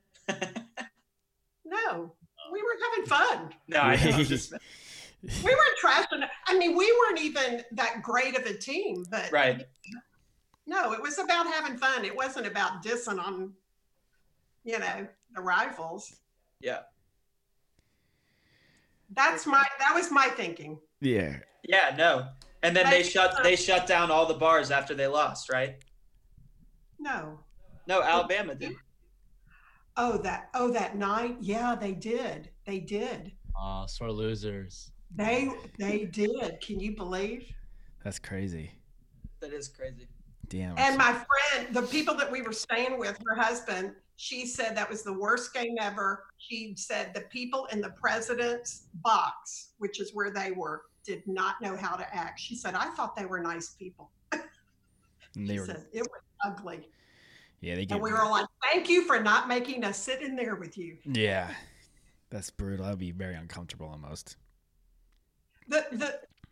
No, we were having fun. No, I know. We weren't trashing. I mean, we weren't even that great of a team, but right. No, it was about having fun. It wasn't about dissing on, the rivals. Yeah. That was my thinking. Yeah. Yeah, no. And then they shut down all the bars after they lost, right? No, Alabama did. Oh, that night? Yeah, they did. Oh, sore losers. They did. Can you believe? That's crazy. That is crazy. Damn. And my friend, the people that we were staying with, her husband, she said that was the worst game ever. She said the people in the president's box, which is where they were, did not know how to act. She said, I thought they were nice people. She said, it was ugly. Yeah, and we were like, thank you for not making us sit in there with you. Yeah, that's brutal. That'd be very uncomfortable almost. The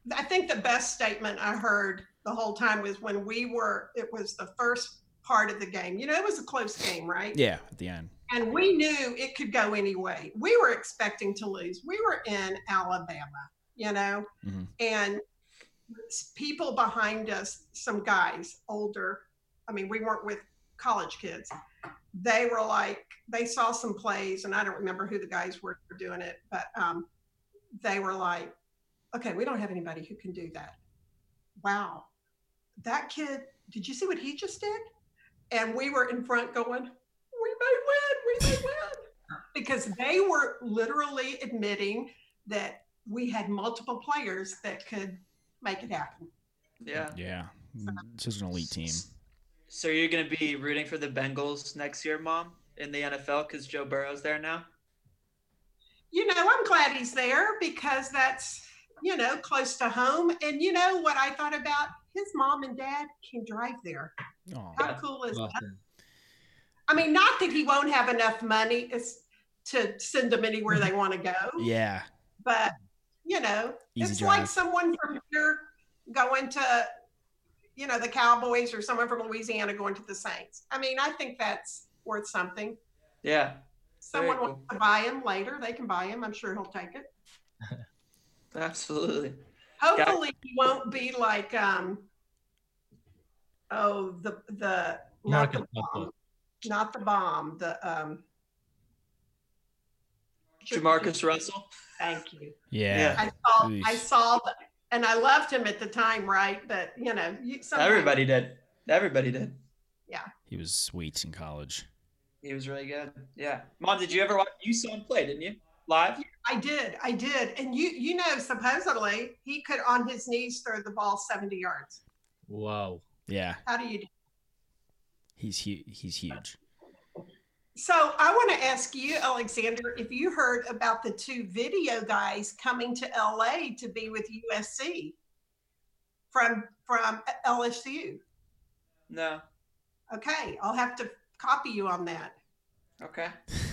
I think the best statement I heard the whole time was when it was the first part of the game. You know, it was a close game, right? Yeah, at the end. And we knew it could go any way. We were expecting to lose. We were in Alabama, you know, and people behind us, some guys older, I mean, we weren't with college kids. They were like, they saw some plays, and I don't remember who the guys were doing it, but they were like, okay, we don't have anybody who can do that. Wow. That kid, did you see what he just did? And we were in front going, we may win. Because they were literally admitting that we had multiple players that could make it happen. Yeah. Yeah. This is an elite team. So you're going to be rooting for the Bengals next year, Mom, in the NFL because Joe Burrow's there now? You know, I'm glad he's there because that's, you know, close to home. And you know what I thought about? His mom and dad can drive there. Aww. How cool is that? I mean, not that he won't have enough money to send them anywhere they want to go. Yeah. But, you know, Easy it's drive. like someone from here going to, you know, the Cowboys or someone from Louisiana going to the Saints. I mean, I think that's worth something. Yeah. Someone wants to buy him later. They can buy him. I'm sure he'll take it. Absolutely. Hopefully he won't be like, the not the bomb, Jamarcus Russell. Thank you. Yeah. I saw that, and I loved him at the time, right? But you know, everybody did. Yeah. He was sweet in college. He was really good. Yeah. Mom, did you ever watch? You saw him play, didn't you? Live? I did. And you know, supposedly he could on his knees throw the ball 70 yards. Whoa. Yeah. How do you do? He's huge. So I want to ask you, Alexander, if you heard about the two video guys coming to LA to be with USC from LSU. No. Okay, I'll have to copy you on that. Okay.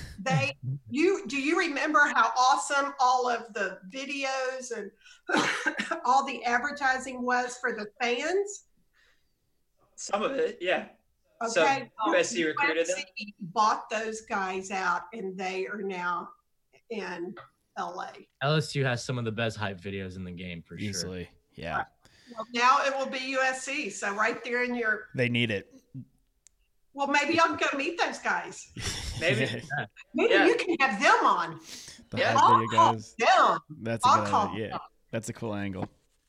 Do you remember how awesome all of the videos and all the advertising was for the fans? Some of it, yeah. Okay. So USC recruited them? Bought those guys out, and they are now in LA. LSU has some of the best hype videos in the game for Easily. sure. Yeah. Well, now it will be USC. So right there in your. They need it. Well, maybe I'll go meet those guys. Maybe. Maybe you can have them on. The I'll hype video call guys. them. That's a I'll good call idea. Yeah. them. That's a cool angle.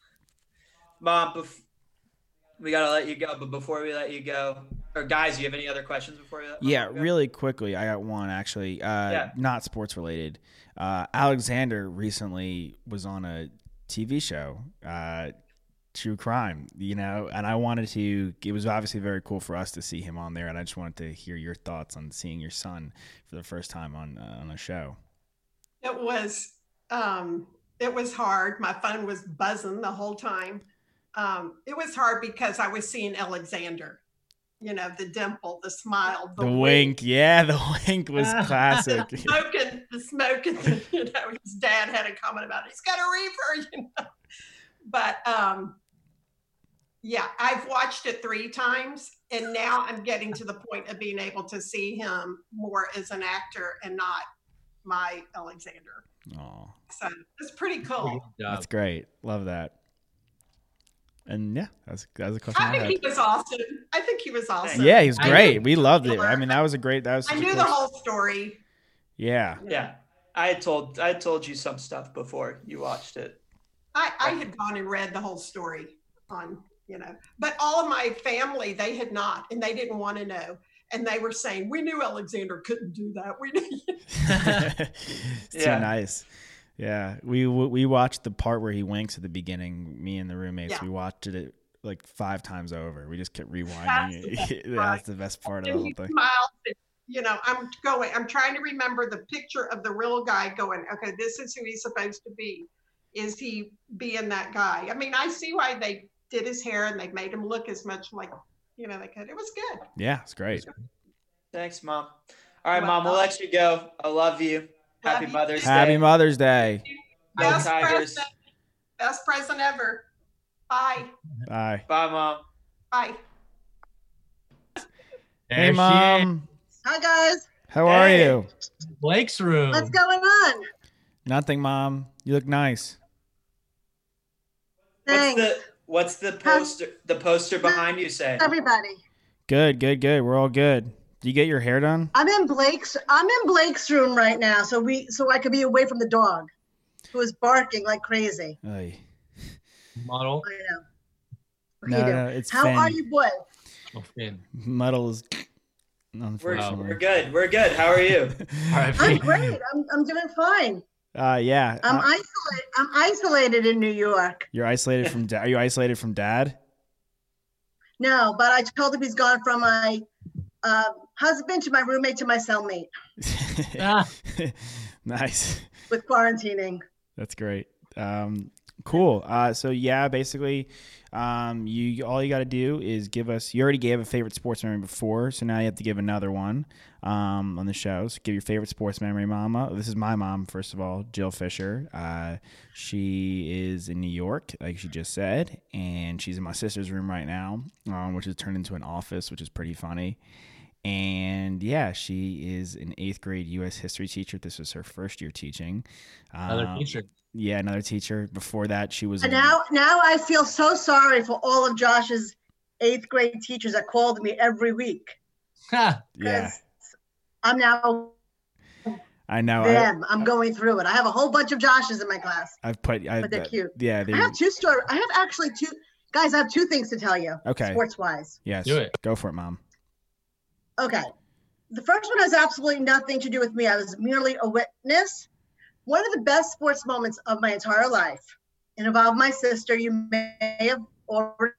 Mom, we got to let you go. But before we let you go, or guys, you have any other questions before we let Yeah, you go? really quickly. I got one, actually. Not sports related. Alexander recently was on a TV show, True Crime, you know, and I wanted to, it was obviously very cool for us to see him on there, and I just wanted to hear your thoughts on seeing your son for the first time on a show. It was hard. My phone was buzzing the whole time. It was hard because I was seeing Alexander, you know, the dimple, the smile, the wink. Yeah, the wink was classic. the smoking, you know, his dad had a comment about it. He's got a reefer, you know. But yeah, I've watched it 3 times, and now I'm getting to the point of being able to see him more as an actor and not my Alexander. Oh, so it's pretty cool. That's great. Love that. And yeah, that's a question. I think he was awesome. Yeah, he was great. We loved it. I mean, that was a great. I knew the whole story. Yeah. Yeah, I told you some stuff before you watched it. I had gone and read the whole story on, you know, but all of my family, they had not, and they didn't want to know. And they were saying, we knew Alexander couldn't do that. We knew. It's too nice. Yeah. We watched the part where he winks at the beginning, me and the roommates. We watched it like 5 times over. We just kept rewinding it. That's the best part of the whole thing. Smiled, you know, I'm trying to remember the picture of the real guy going, okay, this is who he's supposed to be. Is he being that guy? I mean, I see why they did his hair and they made him look as much like, you know, they could. It was good. Yeah, it's great. Thanks, Mom. All right, Mom, we'll let you go. I love you. Happy Mother's Day. Happy Mother's Day. Best present Best present ever. Bye. Bye. Bye, Mom. Bye. Hey, Mom. Hi, guys. How are Hey. you? Blake's room. What's going on? Nothing, Mom. You look nice. Thanks. What's the poster behind you say? Everybody. Good. We're all good. Do you get your hair done? I'm in Blake's room right now, so I could be away from the dog, who is barking like crazy. Oy. Model. I know. What No, are you doing? no, it's How Finn. are you, boy? Oh, Finn. Muddle is. We're Unfortunately. good. We're good. How are you? All right, I'm Finn. great. I'm doing fine. Yeah. I'm isolated in New York. You're isolated from. Are you isolated from Dad? No, but I told him he's gone from my husband to my roommate to my cellmate Ah. Nice. with quarantining. That's great. Cool. So yeah, basically, you all you got to do is give us. You already gave a favorite sports memory before, so now you have to give another one on the show. So give your favorite sports memory, Mama. This is my mom, first of all, Jill Fisher. She is in New York, like she just said, and she's in my sister's room right now, which is turned into an office, which is pretty funny. And yeah, she is an 8th grade U.S. history teacher. This was her first year teaching. Another teacher. Yeah, another teacher. Before that, she was. And now I feel so sorry for all of Josh's 8th grade teachers that called me every week. Ha. Yeah, I'm now I know. them. I'm going through it. I have a whole bunch of Joshes in my class. But they're cute. Yeah, I have two stories. I have actually two. Guys, I have two things to tell you. Okay. Sports-wise. Yes. Do it. Go for it, Mom. Okay. The first one has absolutely nothing to do with me. I was merely a witness. One of the best sports moments of my entire life. It involved my sister. You may have already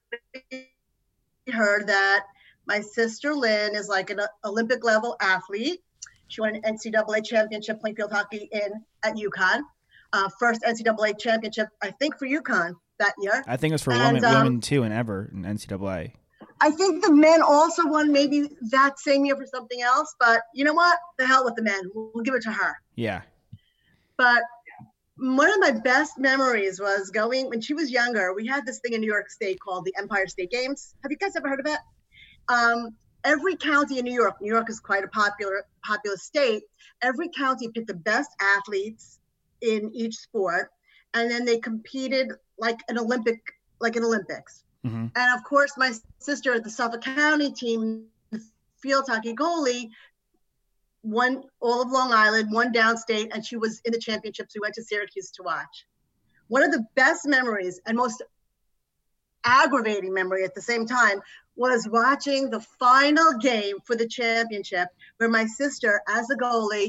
heard that my sister Lynn is like an Olympic level athlete. She won an NCAA championship playing field hockey at UConn. First NCAA championship, I think, for UConn that year. I think it was for women too, in NCAA. I think the men also won maybe that same year for something else, but you know what? The hell with the men. We'll give it to her. Yeah. But one of my best memories was going when she was younger. We had this thing in New York State called the Empire State Games. Have you guys ever heard of it? Every county in New York is quite a popular state. Every county picked the best athletes in each sport, and then they competed like an Olympics. Mm-hmm. And of course, my sister, the Suffolk County team, the field hockey goalie, won all of Long Island, won downstate, and she was in the championships. We went to Syracuse to watch. One of the best memories and most aggravating memory at the same time was watching the final game for the championship, where my sister, as a goalie,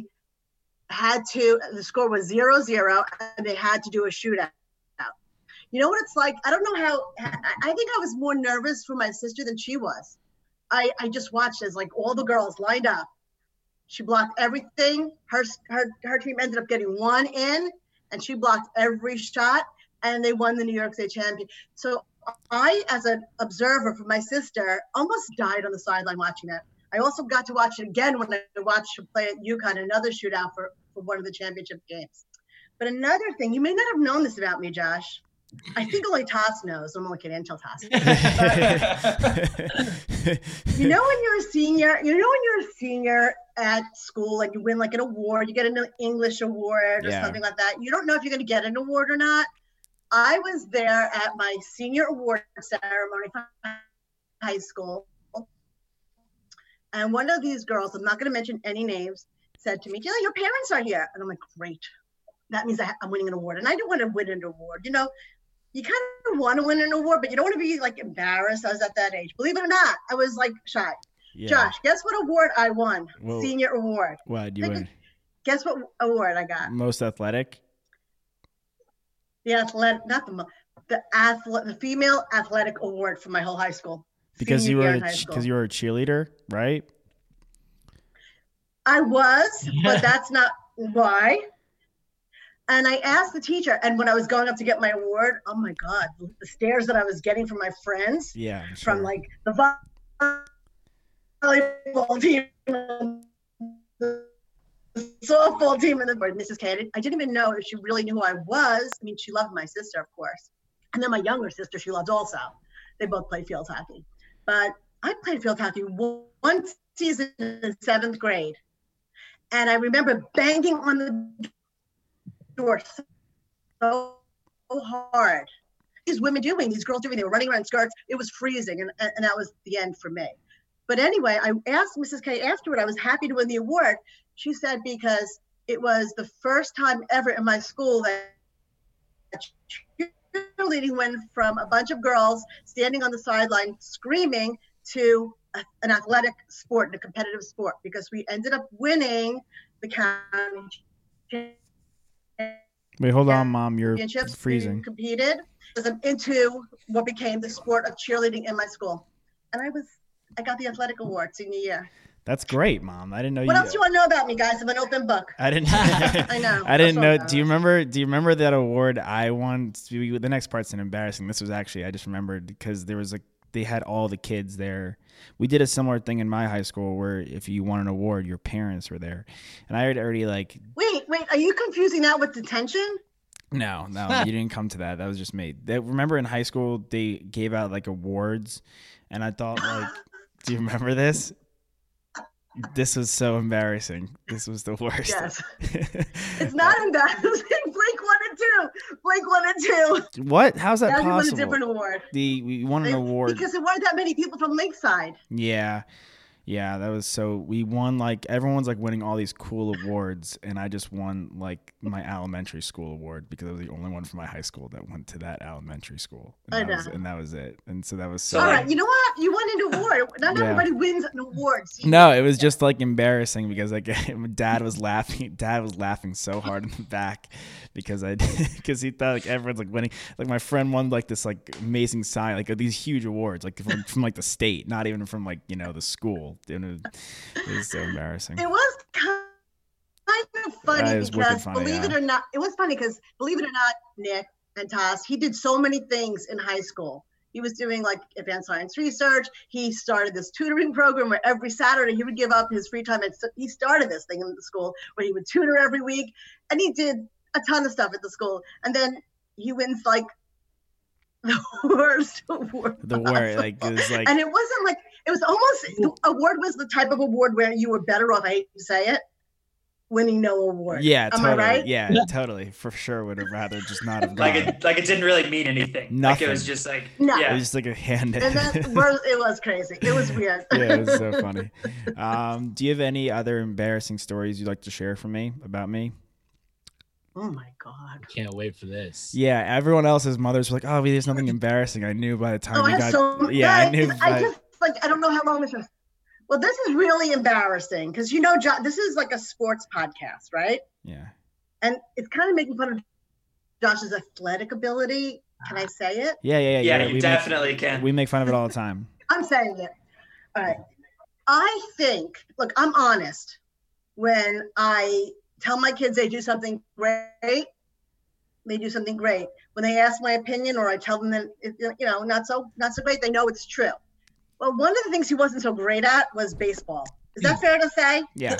the score was 0-0, and they had to do a shootout. You know what it's like? I don't know how, I think I was more nervous for my sister than she was. I just watched as like all the girls lined up. She blocked everything. Her team ended up getting one in, and she blocked every shot, and they won the New York State champion. So I, as an observer for my sister, almost died on the sideline watching that. I also got to watch it again when I watched her play at UConn, another shootout for one of the championship games. But another thing, you may not have known this about me, Josh. I think only Toss knows. I'm only kidding. Tell Toss. You know when you're a senior at school and you win like an award, you get an English award or something like that. You don't know if you're going to get an award or not. I was there at my senior award ceremony from high school, and one of these girls, I'm not going to mention any names, said to me, "Jill, your parents are here," and I'm like, "Great, that means I'm winning an award." And I didn't want to win an award, you know. You kind of want to win an award, but you don't want to be like embarrassed. I was at that age. Believe it or not, I was like shy. Yeah. Josh, guess what award I won? Whoa. Senior award. What you win? Guess what award I got? Most athletic. The athletic, not the female athletic award for my whole high school. Because you were a cheerleader, right? I was, but that's not why. And I asked the teacher, and when I was going up to get my award, oh my God, the stares that I was getting from my friends, from like the volleyball team, the softball team in the board. Mrs. K, I didn't even know if she really knew who I was. I mean, she loved my sister, of course. And then my younger sister, she loved also. They both played field hockey. But I played field hockey one season in 7th grade. And I remember banging on the door so hard. These women doing, these girls doing, they were running around in skirts. It was freezing, and that was the end for me. But anyway, I asked Mrs. K afterward, I was happy to win the award. She said because it was the first time ever in my school that cheerleading went from a bunch of girls standing on the sideline screaming to an athletic sport and a competitive sport, because we ended up winning the county. Wait, hold on, Mom. You're freezing. Competed into what became the sport of cheerleading in my school, and I got the athletic award senior year. That's great, Mom. I didn't know. What else do you want to know about me, guys? I'm an open book. I didn't. I know. I didn't know. Do you remember that award I won? The next part's embarrassing. This was actually, I just remembered because there was they had all the kids there. We did a similar thing in my high school where if you won an award, your parents were there, and I had already Wait, are you confusing that with detention? No, you didn't come to that. That was just me. Remember in high school they gave out awards, and I thought do you remember this? This was so embarrassing. This was the worst. Yes. It's not embarrassing. Blink 1 and 2. What? How's that possible? We won a different award. We won an award. Because there weren't that many people from Lakeside. Yeah. Yeah, that was so. We won everyone's winning all these cool awards, and I just won my elementary school award because I was the only one from my high school that went to that elementary school. And that was it. And so that was so. All right, you know what? You won an award. Not everybody wins an award. See? No, it was just embarrassing because Dad was laughing. Dad was laughing so hard in the back because he thought everyone's winning. My friend won this amazing sign, these huge awards from the state, not even from the school. It was so embarrassing. It was kind of funny because believe it or not, Nick and Toss, he did so many things in high school. He was doing advanced science research. He started this tutoring program where every Saturday he would give up his free time. He started this thing in the school where he would tutor every week, and he did a ton of stuff at the school. And then he wins the worst award. The word, it was and it wasn't it was almost, the award was the type of award where you were better off, I hate to say it, winning no award. Yeah, Am totally. I right? Yeah, totally. For sure would have rather just not have gone. It didn't really mean anything. Nothing. It was just no. It was just a hand. And it was crazy. It was weird. Yeah, it was so funny. Do you have any other embarrassing stories you'd like to share about me? Oh my God. Can't wait for this. Yeah, everyone else's mothers were like, there's nothing embarrassing. I knew by the time you got I knew. I don't know how long this is. Well, this is really embarrassing because this is a sports podcast, right? Yeah. And it's kind of making fun of Josh's athletic ability. Can I say it? Yeah. Yeah, you definitely can. We make fun of it all the time. I'm saying it. All right. I think, look, I'm honest. When I tell my kids they do something great, they do something great. When they ask my opinion or I tell them that not so great, they know it's true. Well, one of the things he wasn't so great at was baseball. Is that fair to say? Yeah.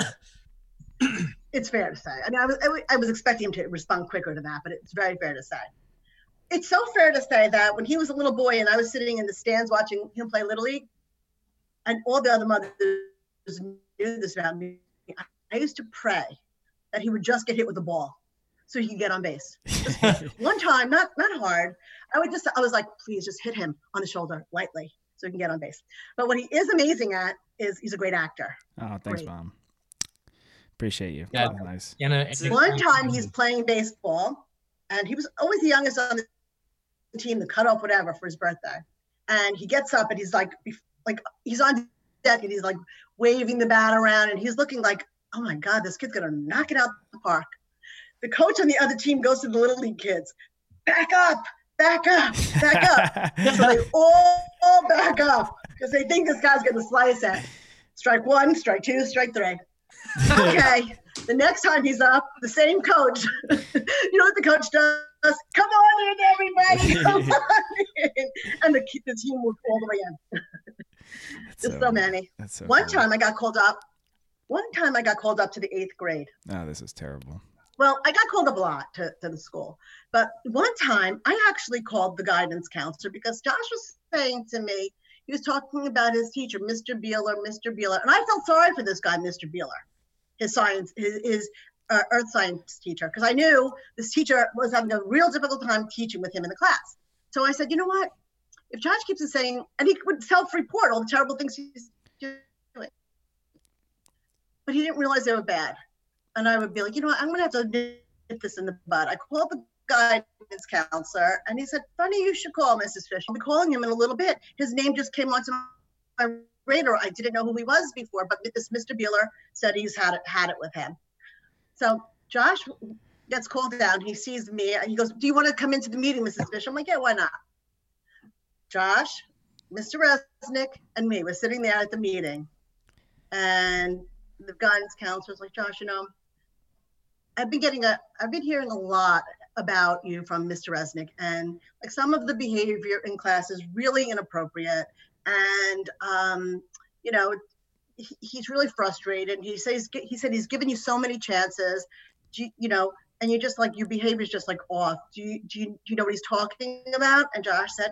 It's fair to say. I mean, I was expecting him to respond quicker to that, but it's very fair to say. It's so fair to say that when he was a little boy and I was sitting in the stands watching him play Little League, and all the other mothers knew this about me, I used to pray that he would just get hit with the ball so he could get on base. One time, not hard, I was like, please just hit him on the shoulder lightly so he can get on base. But what he is amazing at is he's a great actor. Oh, thanks, Mom. Appreciate you. Yeah, nice. One time he's playing baseball, and he was always the youngest on the team, the cutoff, whatever, for his birthday. And he gets up and he's he's on deck and he's waving the bat around and he's looking like, oh my God, this kid's gonna knock it out the park. The coach on the other team goes to the Little League kids, back up. So they all back up because they think this guy's gonna slice it. Strike 1, strike 2, strike 3. Okay, the next time he's up, the same coach. You know what the coach does? Come on in, everybody! Come on in. And the team moved all the way in. Just so many. So One time I got called up One time I got called up to the 8th grade. Oh, this is terrible. Well, I got called up a lot to the school. But one time I actually called the guidance counselor because Josh was saying to me, he was talking about his teacher, Mr. Beeler. And I felt sorry for this guy, Mr. Beeler, his earth science teacher, because I knew this teacher was having a real difficult time teaching with him in the class. So I said, you know what? If Josh keeps on saying, and he would self-report all the terrible things he's doing, but he didn't realize they were bad. And I would be like, you know what? I'm going to have to nip this in the bud. I called the guidance counselor, and he said, funny, you should call Mrs. Fish. I'll be calling him in a little bit. His name just came onto my radar. I didn't know who he was before, but this Mr. Beeler said he's had it with him. So Josh gets called down. He sees me, and he goes, do you want to come into the meeting, Mrs. Fish? I'm like, yeah, why not? Josh, Mr. Resnick, and me were sitting there at the meeting, and the guidance counselor was like, Josh, you know, I've been hearing a lot about you from Mr. Resnick, and like some of the behavior in class is really inappropriate, and you know, he's really frustrated. He said he's given you so many chances, you know, and you're just like, your behavior is just like off. Do you know what he's talking about? And Josh said,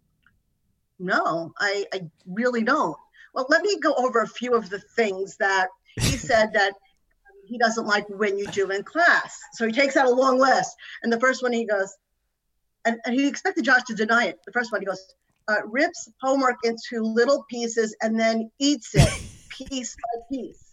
no, I really don't. Well, let me go over a few of the things that he said that he doesn't like when you do in class. So he takes out a long list. And the first one he goes, and he expected Josh to deny it. The first one he goes, rips homework into little pieces and then eats it piece by piece.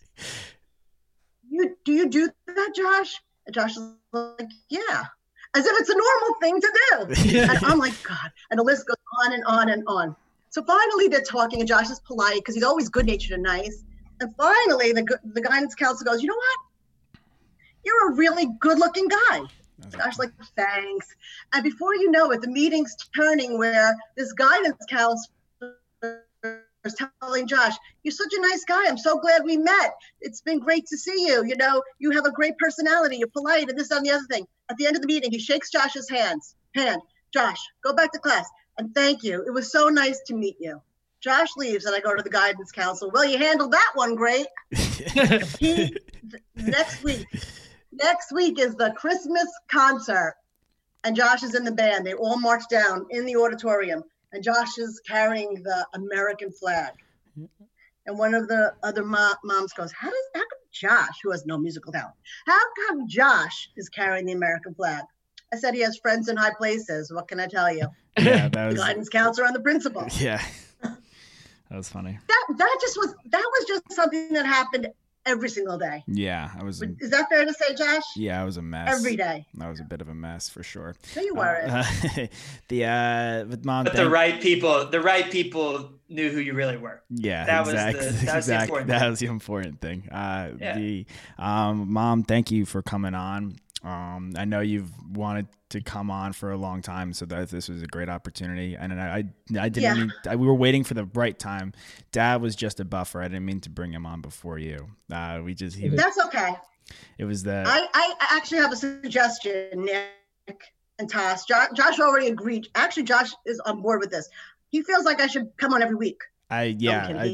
Do you do that, Josh? And Josh is like, yeah. As if it's a normal thing to do. And I'm like, God. And the list goes on and on and on. So finally they're talking, and Josh is polite because he's always good-natured and nice. And finally the guidance counselor goes, you know what? You're a really good-looking guy. Josh's like, thanks. And before you know it, the meeting's turning where this guidance counselor is telling Josh, you're such a nice guy. I'm so glad we met. It's been great to see you. You know, you have a great personality. You're polite and this and the other thing. At the end of the meeting, he shakes Josh's hand. Josh, go back to class. And thank you. It was so nice to meet you. Josh leaves, and I go to the guidance counselor. Well, you handled that one great. Next week is the Christmas concert, and Josh is in the band. They all march down in the auditorium, and Josh is carrying the American flag. And one of the other moms goes, how come Josh, who has no musical talent, how come Josh is carrying the American flag? I said he has friends in high places. What can I tell you? Yeah, the guidance counselor and the principal. Yeah, that was funny. That was just something that happened every single day. Yeah, Is that fair to say, Josh? Yeah, I was a mess every day. I was a bit of a mess for sure. No, you weren't. With Mom, but the right people knew who you really were. Yeah, that exactly. was the important thing. That was the important thing. Mom, thank you for coming on. I know you've wanted to come on for a long time, so that this was a great opportunity. And I didn't mean, we were waiting for the right time. Dad was just a buffer. I didn't mean to bring him on before you. That's okay. It was I actually have a suggestion, Nick and Toss. Josh already agreed. Actually, Josh is on board with this. He feels like I should come on every week. You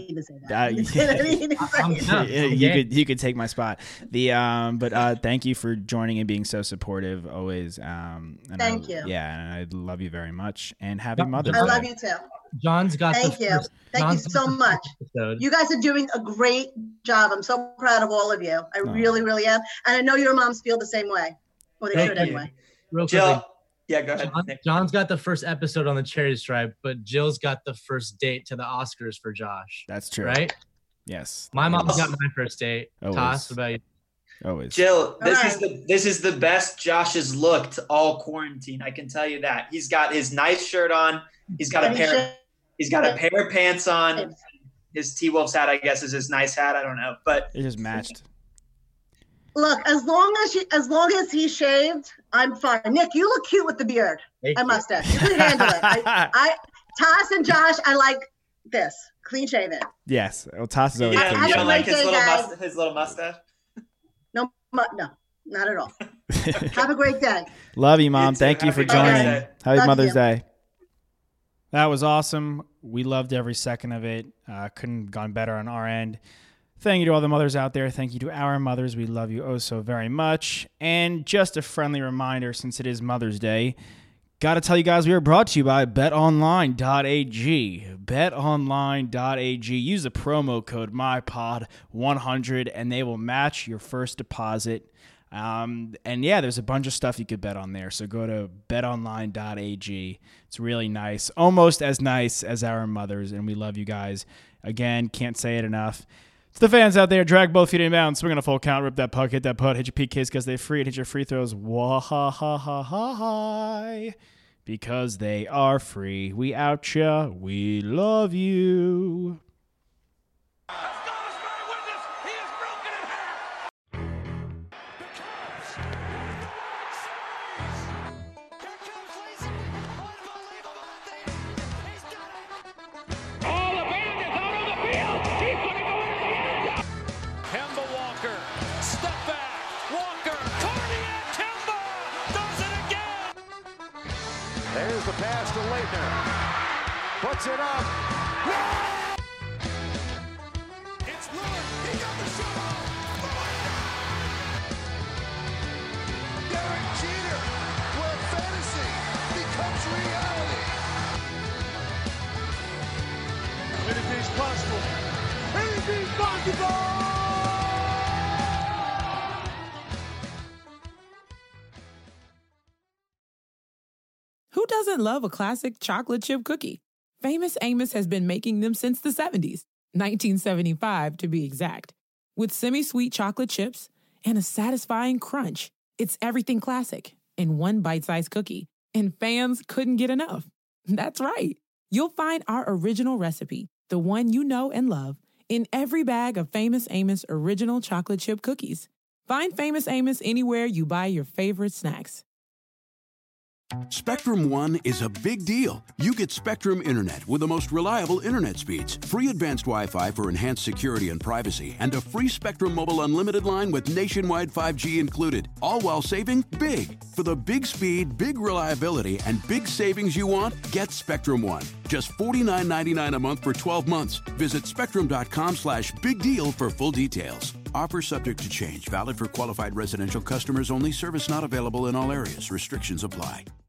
could take my spot. Thank you for joining and being so supportive always. Thank you. Yeah, and I love you very much. And happy Mother's Day. I love you too. John's got. Thank you so much. You guys are doing a great job. I'm so proud of all of you. I really, really am. And I know your moms feel the same way. Well, they should anyway. Real quick. Yeah, go ahead. John's got the first episode on the Charity Stripe, but Jill's got the first date to the Oscars for Josh. That's true. Right? Yes. My mom's got my first date. Always. Toss, what about you? Always. Jill, this is the best Josh has looked all quarantine. I can tell you that. He's got his nice shirt on. He's got a pair of pants on. His T-Wolves hat, I guess, is his nice hat. I don't know, but it just matched. Look, as long as he shaved, I'm fine. Nick, you look cute with the beard and mustache. You can handle it. Toss and Josh, I like this clean shaven. Yes, well, Toss is always clean. You don't like his little mustache? No, not at all. Have a great day. Love you, Mom. Thank you for joining. Happy Mother's Day. That was awesome. We loved every second of it. Couldn't have gone better on our end. Thank you to all the mothers out there. Thank you to our mothers. We love you oh so very much. And just a friendly reminder, since it is Mother's Day, got to tell you guys we are brought to you by betonline.ag. betonline.ag. Use the promo code MyPod100 and they will match your first deposit. And yeah, there's a bunch of stuff you could bet on there. So go to betonline.ag. It's really nice. Almost as nice as our mothers. And we love you guys. Again, can't say it enough. To the fans out there, drag both feet inbound, swing on a full count, rip that puck, hit that putt, hit your PKs because they're free, and hit your free throws, wah-ha-ha-ha-ha, because they are free. We out ya. We love you. There's the pass to Leitner. Puts it up. Yeah! It's Lillard. He got the shot off. Derek Jeter, where fantasy becomes reality. Anything's possible. Anything's possible. Who doesn't love a classic chocolate chip cookie? Famous Amos has been making them since the 70s, 1975 to be exact. With semi-sweet chocolate chips and a satisfying crunch, it's everything classic in one bite-sized cookie, and fans couldn't get enough. That's right. You'll find our original recipe, the one you know and love, in every bag of Famous Amos original chocolate chip cookies. Find Famous Amos anywhere you buy your favorite snacks. Spectrum One is a big deal. You get Spectrum Internet with the most reliable internet speeds, free advanced Wi-Fi for enhanced security and privacy, and a free Spectrum Mobile Unlimited line with nationwide 5G included, all while saving big. For the big speed, big reliability, and big savings you want, get Spectrum One. Just $49.99 a month for 12 months. Visit spectrum.com/big deal for full details. Offer subject to change. Valid for qualified residential customers only. Service not available in all areas. Restrictions apply.